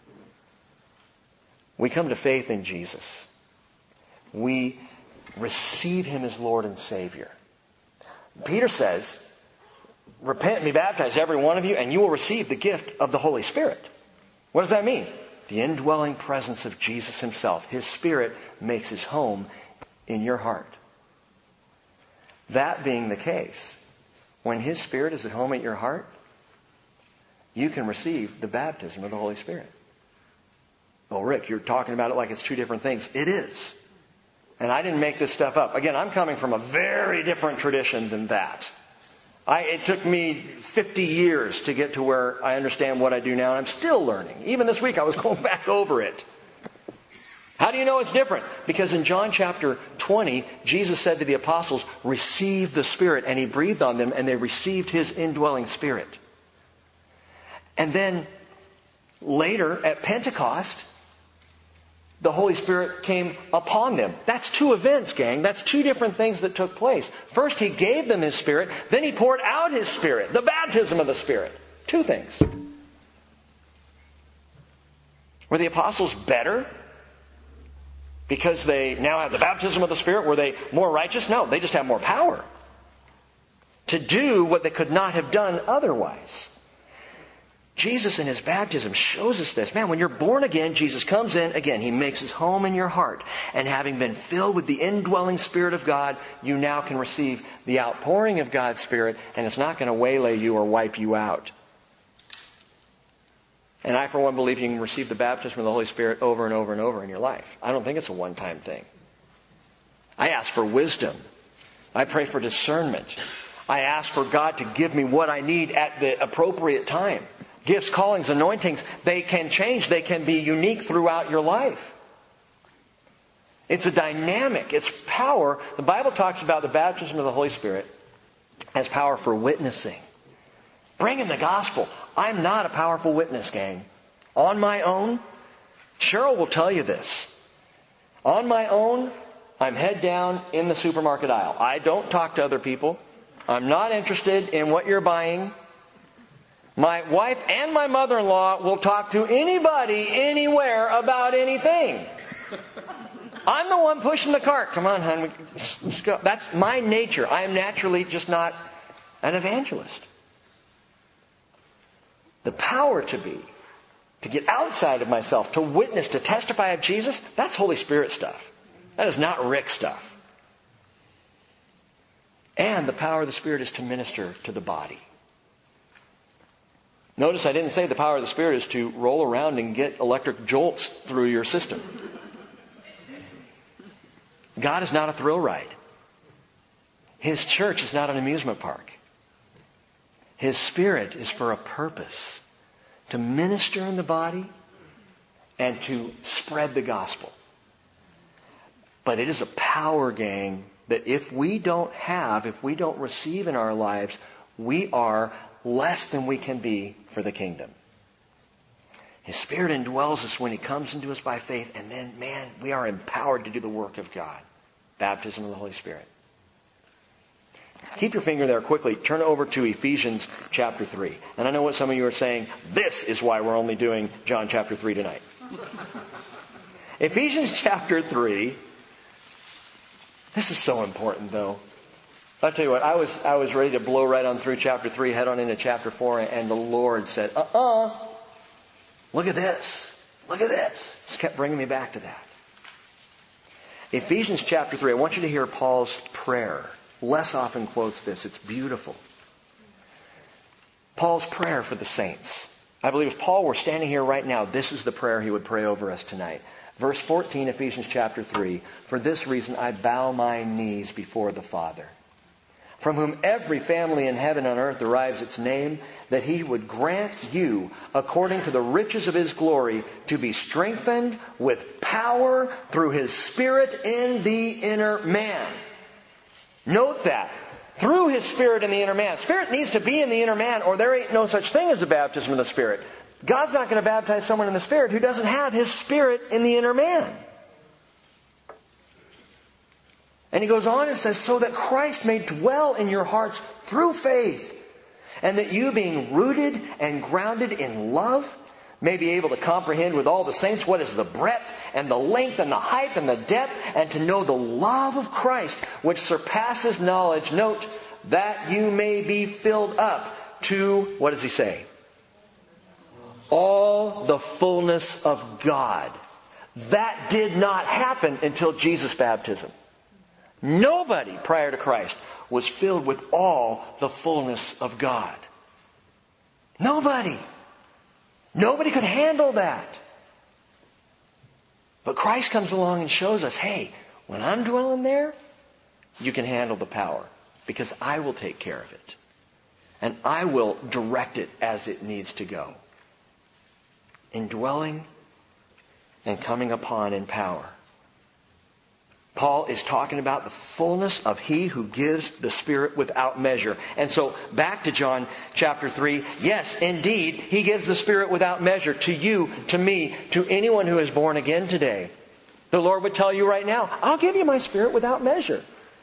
We come to faith in Jesus. We receive Him as Lord and Savior. Peter says, repent and be baptized, every one of you, and you will receive the gift of the Holy Spirit. What does that mean? The indwelling presence of Jesus Himself. His Spirit makes His home in your heart. That being the case, when His Spirit is at home at your heart, you can receive the baptism of the Holy Spirit. Well, Rick, you're talking about it like it's two different things. It is. And I didn't make this stuff up. Again, I'm coming from a very different tradition than that. I, it took me fifty years to get to where I understand what I do now, and I'm still learning. Even this week I was going back over it. How do you know it's different? Because in John chapter twenty, Jesus said to the apostles, receive the Spirit, and He breathed on them, and they received His indwelling Spirit. And then later at Pentecost, the Holy Spirit came upon them. That's two events, gang. That's two different things that took place. First, He gave them His Spirit. Then He poured out His Spirit. The baptism of the Spirit. Two things. Were the apostles better because they now have the baptism of the Spirit? Were they more righteous? No, they just have more power to do what they could not have done otherwise. Jesus in his baptism shows us this. Man, when you're born again, Jesus comes in, again, he makes his home in your heart. And having been filled with the indwelling Spirit of God, you now can receive the outpouring of God's Spirit, and it's not going to waylay you or wipe you out. And I, for one, believe you can receive the baptism of the Holy Spirit over and over and over in your life. I don't think it's a one-time thing. I ask for wisdom. I pray for discernment. I ask for God to give me what I need at the appropriate time. Gifts, callings, anointings, they can change. They can be unique throughout your life. It's a dynamic. It's power. The Bible talks about the baptism of the Holy Spirit as power for witnessing. Bringing the gospel. I'm not a powerful witness, gang. On my own, Cheryl will tell you this. On my own, I'm head down in the supermarket aisle. I don't talk to other people. I'm not interested in what you're buying. My wife and my mother-in-law will talk to anybody, anywhere, about anything. I'm the one pushing the cart. Come on, hon. Let's go. That's my nature. I am naturally just not an evangelist. The power to be, to get outside of myself, to witness, to testify of Jesus, that's Holy Spirit stuff. That is not Rick stuff. And the power of the Spirit is to minister to the body. Notice I didn't say the power of the Spirit is to roll around and get electric jolts through your system. God is not a thrill ride. His church is not an amusement park. His Spirit is for a purpose. To minister in the body and to spread the gospel. But it is a power, gang, that if we don't have, if we don't receive in our lives, we are less than we can be for the kingdom. His Spirit indwells us when He comes into us by faith, and then, man, we are empowered to do the work of God. Baptism of the Holy Spirit. Keep your finger there quickly. Turn over to Ephesians chapter three. And I know what some of you are saying. This is why we're only doing John chapter three tonight. Ephesians chapter three. This is so important, though. I'll tell you what, I was I was ready to blow right on through chapter three, head on into chapter four, and the Lord said, uh-uh, look at this. Look at this. Just kept bringing me back to that. Ephesians chapter three, I want you to hear Paul's prayer. Les often quotes this. It's beautiful. Paul's prayer for the saints. I believe if Paul were standing here right now, this is the prayer he would pray over us tonight. Verse fourteen, Ephesians chapter three. For this reason I bow my knees before the Father, from whom every family in heaven and earth derives its name, that He would grant you, according to the riches of His glory, to be strengthened with power through His Spirit in the inner man. Note that. Through His Spirit in the inner man. Spirit needs to be in the inner man, or there ain't no such thing as the baptism of the Spirit. God's not going to baptize someone in the Spirit who doesn't have His Spirit in the inner man. And he goes on and says, so that Christ may dwell in your hearts through faith, and that you, being rooted and grounded in love, may be able to comprehend with all the saints what is the breadth and the length and the height and the depth, and to know the love of Christ, which surpasses knowledge. Note, that you may be filled up to, what does he say? All the fullness of God. That did not happen until Jesus' baptism. Nobody prior to Christ was filled with all the fullness of God. Nobody. Nobody could handle that. But Christ comes along and shows us, hey, when I'm dwelling there, you can handle the power, because I will take care of it. And I will direct it as it needs to go. Indwelling and coming upon in power. Paul is talking about the fullness of He who gives the Spirit without measure. And so, back to John chapter three. Yes, indeed, He gives the Spirit without measure to you, to me, to anyone who is born again today. The Lord would tell you right now, I'll give you my Spirit without measure.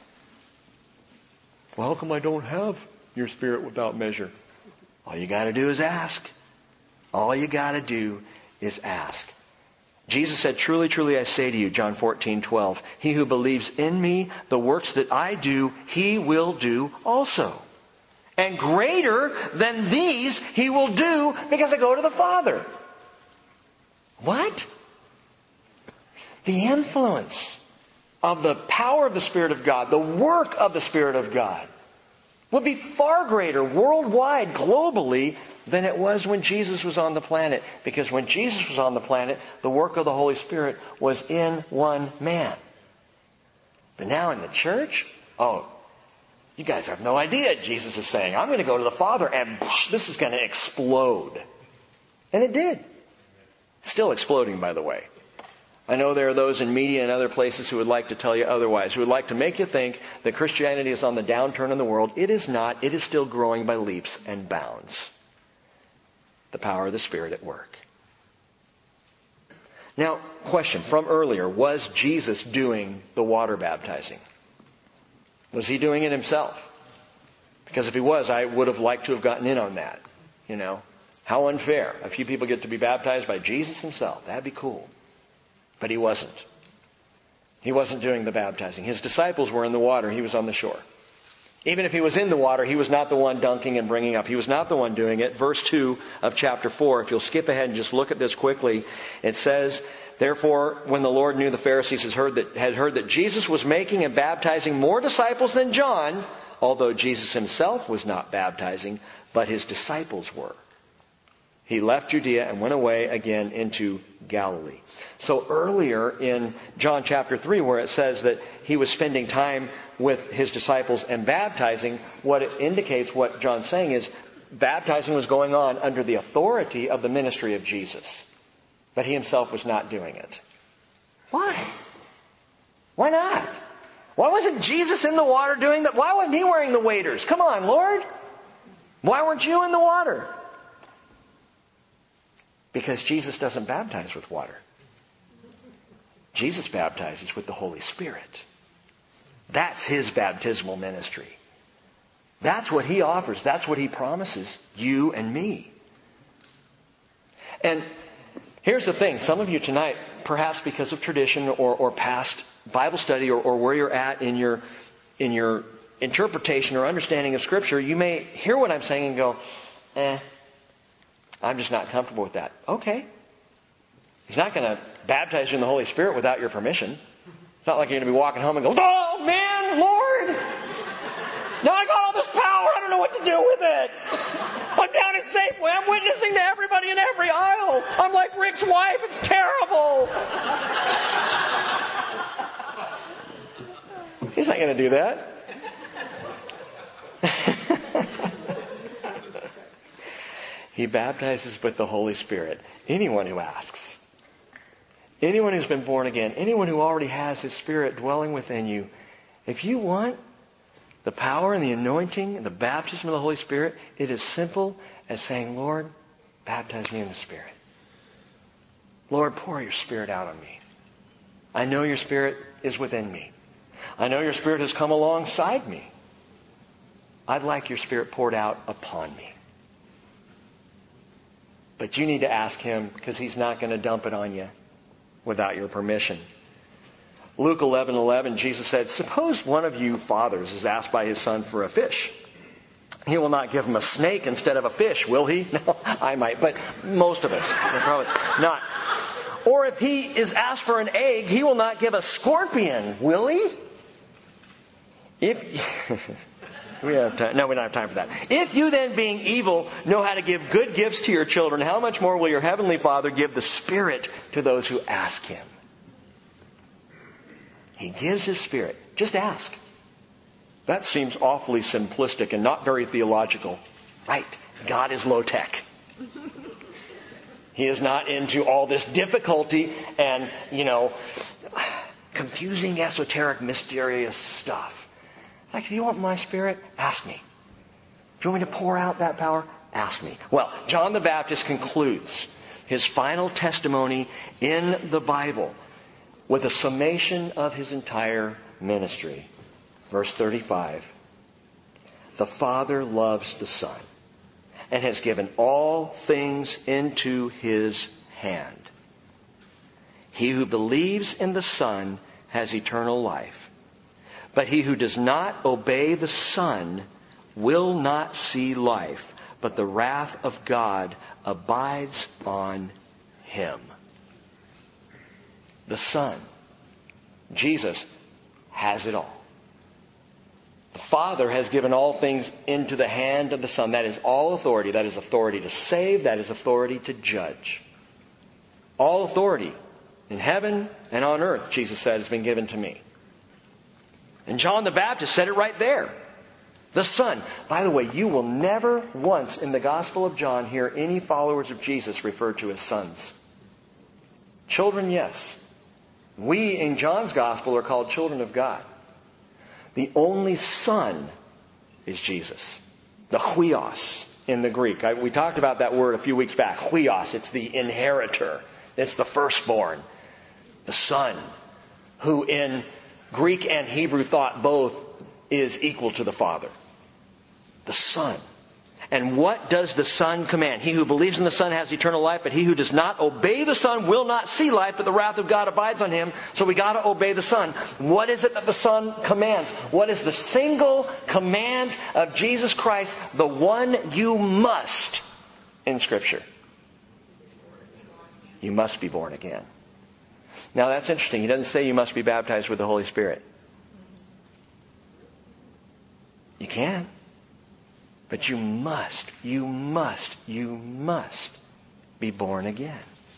Well, how come I don't have your Spirit without measure? All you got to do is ask. All you got to do is ask. Jesus said, truly, truly, I say to you, John fourteen twelve, he who believes in me, the works that I do, he will do also. And greater than these he will do because I go to the Father. What? The influence of the power of the Spirit of God, the work of the Spirit of God, would be far greater worldwide, globally, than it was when Jesus was on the planet. Because when Jesus was on the planet, the work of the Holy Spirit was in one man. But now in the church, oh, you guys have no idea, Jesus is saying, I'm going to go to the Father and this is going to explode. And it did. Still exploding, by the way. I know there are those in media and other places who would like to tell you otherwise, who would like to make you think that Christianity is on the downturn in the world. It is not. It is still growing by leaps and bounds. The power of the Spirit at work. Now, question from earlier, was Jesus doing the water baptizing? Was he doing it himself? Because if he was, I would have liked to have gotten in on that. You know, how unfair. A few people get to be baptized by Jesus himself. That'd be cool. But he wasn't. He wasn't doing the baptizing. His disciples were in the water. He was on the shore. Even if he was in the water, he was not the one dunking and bringing up. He was not the one doing it. Verse two of chapter four, if you'll skip ahead and just look at this quickly, it says, therefore, when the Lord knew the Pharisees had heard that, had heard that Jesus was making and baptizing more disciples than John, although Jesus himself was not baptizing, but his disciples were, he left Judea and went away again into Galilee. So earlier in John chapter three, where it says that he was spending time with his disciples and baptizing, what it indicates, what John's saying is, baptizing was going on under the authority of the ministry of Jesus. But he himself was not doing it. Why? Why not? Why wasn't Jesus in the water doing that? Why wasn't he wearing the waders? Come on, Lord. Why weren't you in the water? Because Jesus doesn't baptize with water. Jesus baptizes with the Holy Spirit. That's his baptismal ministry. That's what he offers. That's what he promises you and me. And here's the thing. Some of you tonight, perhaps because of tradition or, or past Bible study or, or where you're at in your, in your interpretation or understanding of Scripture, you may hear what I'm saying and go, eh, I'm just not comfortable with that. Okay. He's not going to baptize you in the Holy Spirit without your permission. It's not like you're going to be walking home and go, oh man, Lord! Now I got all this power, I don't know what to do with it. I'm down at Safeway, I'm witnessing to everybody in every aisle. I'm like Rick's wife, it's terrible. He's not going to do that. He baptizes with the Holy Spirit. Anyone who asks. Anyone who's been born again. Anyone who already has His Spirit dwelling within you. If you want the power and the anointing and the baptism of the Holy Spirit, it is simple as saying, Lord, baptize me in the Spirit. Lord, pour your Spirit out on me. I know your Spirit is within me. I know your Spirit has come alongside me. I'd like your Spirit poured out upon me. But you need to ask Him because He's not going to dump it on you without your permission. Luke eleven eleven, Jesus said, suppose one of you fathers is asked by his son for a fish. He will not give him a snake instead of a fish, will he? No, I might, but most of us probably not. Or if he is asked for an egg, he will not give a scorpion, will he? If we have time. No, we don't have time for that. If you then, being evil, know how to give good gifts to your children, how much more will your heavenly Father give the Spirit to those who ask Him? He gives His Spirit. Just ask. That seems awfully simplistic and not very theological. Right. God is low tech. He is not into all this difficulty and, you know, confusing, esoteric, mysterious stuff. Like, if you want my Spirit, ask me. If you want me to pour out that power, ask me. Well, John the Baptist concludes his final testimony in the Bible with a summation of his entire ministry. Verse thirty-five. The Father loves the Son and has given all things into His hand. He who believes in the Son has eternal life. But he who does not obey the Son will not see life, but the wrath of God abides on him. The Son, Jesus, has it all. The Father has given all things into the hand of the Son. That is all authority. That is authority to save. That is authority to judge. All authority in heaven and on earth, Jesus said, has been given to me. And John the Baptist said it right there. The Son. By the way, you will never once in the Gospel of John hear any followers of Jesus referred to as sons. Children, yes. We in John's Gospel are called children of God. The only Son is Jesus. The huios in the Greek. I, we talked about that word a few weeks back. Huios. It's the inheritor. It's the firstborn. The Son. Who in Greek and Hebrew thought both is equal to the Father. The Son. And what does the Son command? He who believes in the Son has eternal life, but he who does not obey the Son will not see life, but the wrath of God abides on him. So we got to obey the Son. What is it that the Son commands? What is the single command of Jesus Christ, the one you must in Scripture? You must be born again. Now that's interesting. He doesn't say you must be baptized with the Holy Spirit. You can. But you must, you must, you must be born again.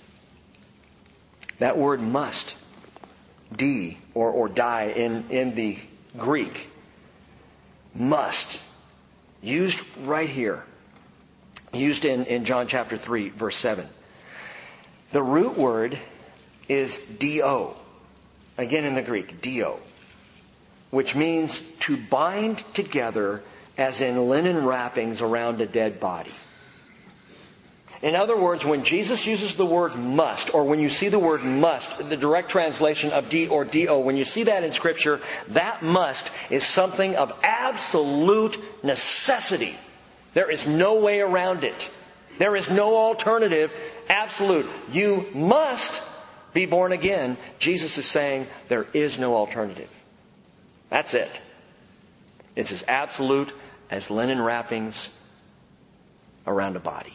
That word must, D or, or die in, in the Greek, must, used right here, used in, in John chapter three, verse seven. The root word is D-O. Again in the Greek, D-O. Which means to bind together as in linen wrappings around a dead body. In other words, when Jesus uses the word must, or when you see the word must, the direct translation of D or D-O, when you see that in Scripture, that must is something of absolute necessity. There is no way around it. There is no alternative. Absolute. You must be born again. Jesus is saying there is no alternative. That's it. It's as absolute as linen wrappings around a body.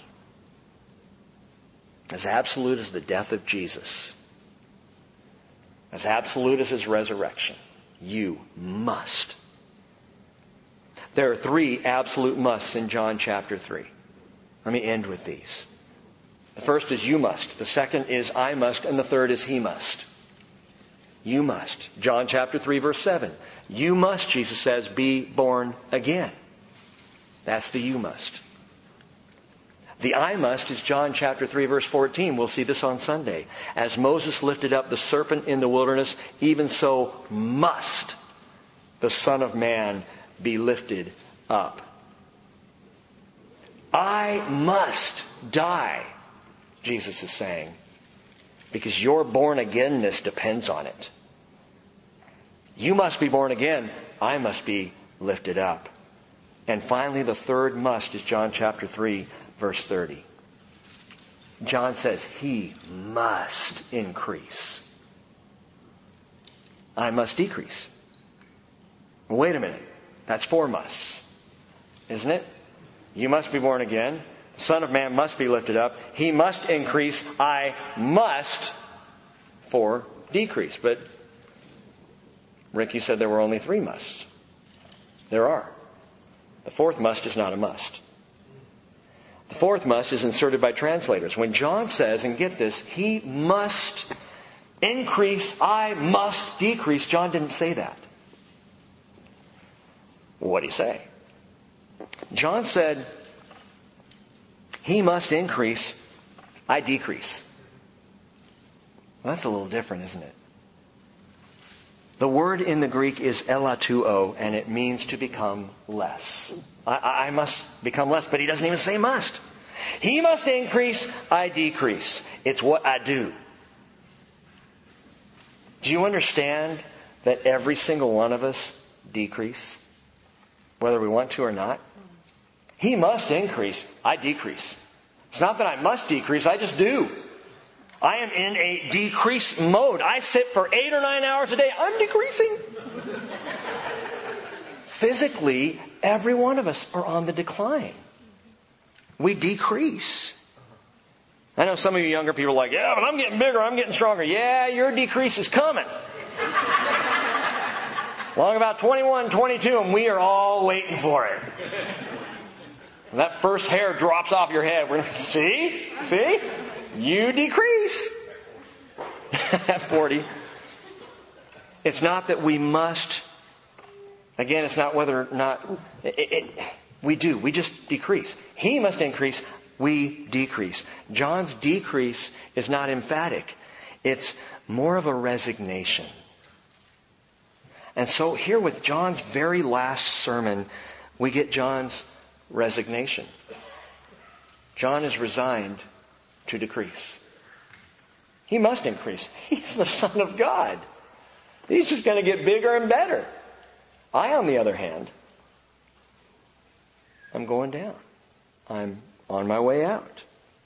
As absolute as the death of Jesus. As absolute as His resurrection. You must. There are three absolute musts in John chapter three. Let me end with these. The first is you must. The second is I must. And the third is he must. You must. John chapter three verse seven. You must, Jesus says, be born again. That's the you must. The I must is John chapter three verse fourteen. We'll see this on Sunday. As Moses lifted up the serpent in the wilderness, even so must the Son of Man be lifted up. I must die, Jesus is saying, because your born againness depends on it. You must be born again. I must be lifted up. And finally, the third must is John chapter three, verse thirty. John says, He must increase. I must decrease. Wait a minute. That's four musts, isn't it? You must be born again. The Son of Man must be lifted up. He must increase. I must for decrease. But Ricky said there were only three musts. There are. The fourth must is not a must. The fourth must is inserted by translators. When John says, and get this, He must increase, I must decrease, John didn't say that. What did he say? John said, He must increase, I decrease. Well, that's a little different, isn't it? The word in the Greek is elatuo, and it means to become less. I, I must become less, but he doesn't even say must. He must increase, I decrease. It's what I do. Do you understand that every single one of us decrease? Whether we want to or not? He must increase, I decrease. It's not that I must decrease, I just do. I am in a decrease mode. I sit for eight or nine hours a day. I'm decreasing. Physically, every one of us are on the decline. We decrease. I know some of you younger people are like, yeah, but I'm getting bigger, I'm getting stronger. Yeah, your decrease is coming. Long about twenty-one, twenty-two, and we are all waiting for it. When that first hair drops off your head, we're going to see, see, you decrease. At forty. It's not that we must, again, it's not whether or not, it, it, we do, we just decrease. He must increase, we decrease. John's decrease is not emphatic. It's more of a resignation. And so here with John's very last sermon, we get John's resignation. John is resigned to decrease. He must increase. He's the Son of God. He's just going to get bigger and better. I, on the other hand, I'm going down. I'm on my way out.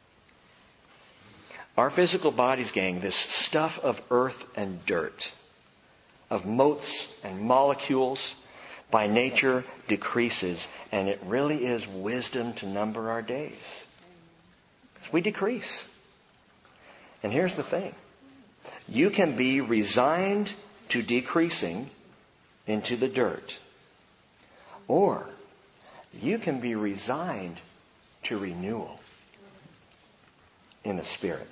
Our physical bodies, gang, this stuff of earth and dirt, of motes and molecules, by nature decreases. And it really is wisdom to number our days. We decrease. And here's the thing. You can be resigned to decreasing into the dirt. Or you can be resigned to renewal in the Spirit.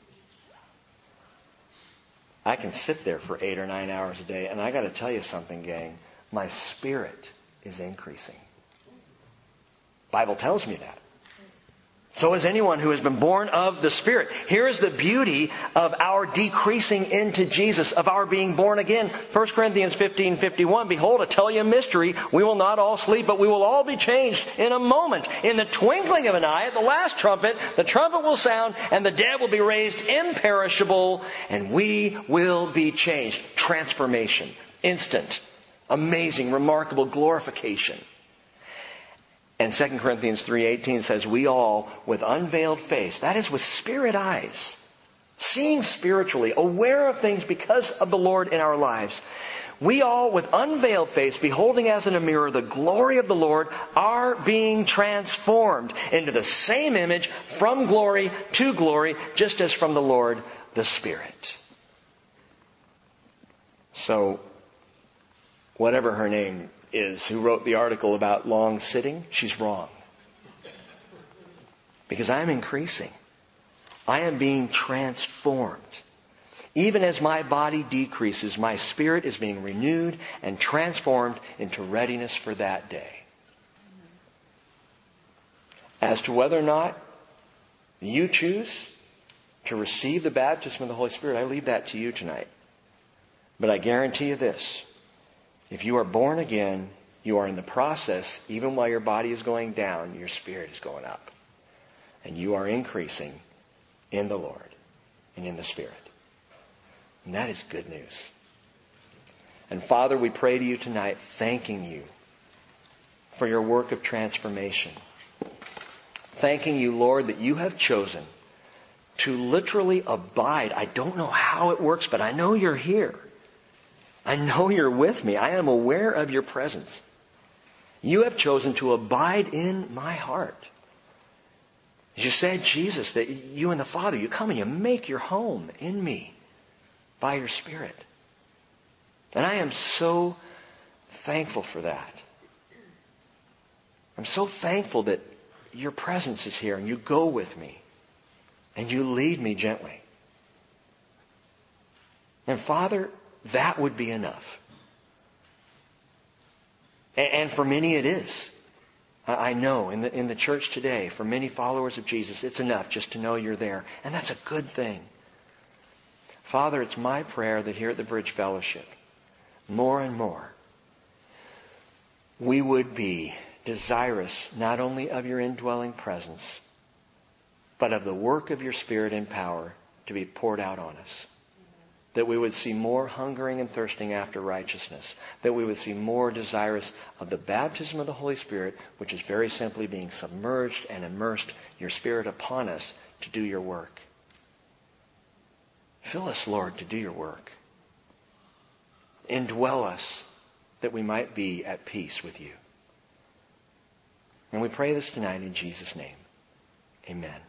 I can sit there for eight or nine hours a day, and I got to tell you something, gang. My spirit is increasing. Bible tells me that. So is anyone who has been born of the Spirit. Here is the beauty of our decreasing into Jesus, of our being born again. First Corinthians fifteen fifty-one, behold, I tell you a mystery. We will not all sleep, but we will all be changed in a moment. In the twinkling of an eye, at the last trumpet, the trumpet will sound, and the dead will be raised imperishable, and we will be changed. Transformation. Instant. Amazing, remarkable glorification. And Second Corinthians three eighteen says, we all, with unveiled face, that is with spirit eyes, seeing spiritually, aware of things because of the Lord in our lives, we all, with unveiled face, beholding as in a mirror the glory of the Lord, are being transformed into the same image from glory to glory, just as from the Lord, the Spirit. So, whatever her name is who wrote the article about long sitting, she's wrong. Because I'm increasing. I am being transformed. Even as my body decreases, my spirit is being renewed and transformed into readiness for that day. As to whether or not you choose to receive the baptism of the Holy Spirit, I leave that to you tonight. But I guarantee you this. If you are born again, you are in the process, even while your body is going down, your spirit is going up. And you are increasing in the Lord and in the Spirit. And that is good news. And Father, we pray to you tonight, thanking you for your work of transformation. Thanking you, Lord, that you have chosen to literally abide. I don't know how it works, but I know you're here. I know you're with me. I am aware of your presence. You have chosen to abide in my heart. As you said, Jesus, that you and the Father, you come and you make your home in me by your Spirit. And I am so thankful for that. I'm so thankful that your presence is here and you go with me and you lead me gently. And Father, that would be enough. And for many it is. I know in the, in the church today, for many followers of Jesus, it's enough just to know you're there. And that's a good thing. Father, it's my prayer that here at the Bridge Fellowship, more and more, we would be desirous not only of your indwelling presence, but of the work of your Spirit and power to be poured out on us. That we would see more hungering and thirsting after righteousness. That we would see more desirous of the baptism of the Holy Spirit, which is very simply being submerged and immersed, your Spirit upon us to do your work. Fill us, Lord, to do your work. Indwell us that we might be at peace with you. And we pray this tonight in Jesus' name. Amen.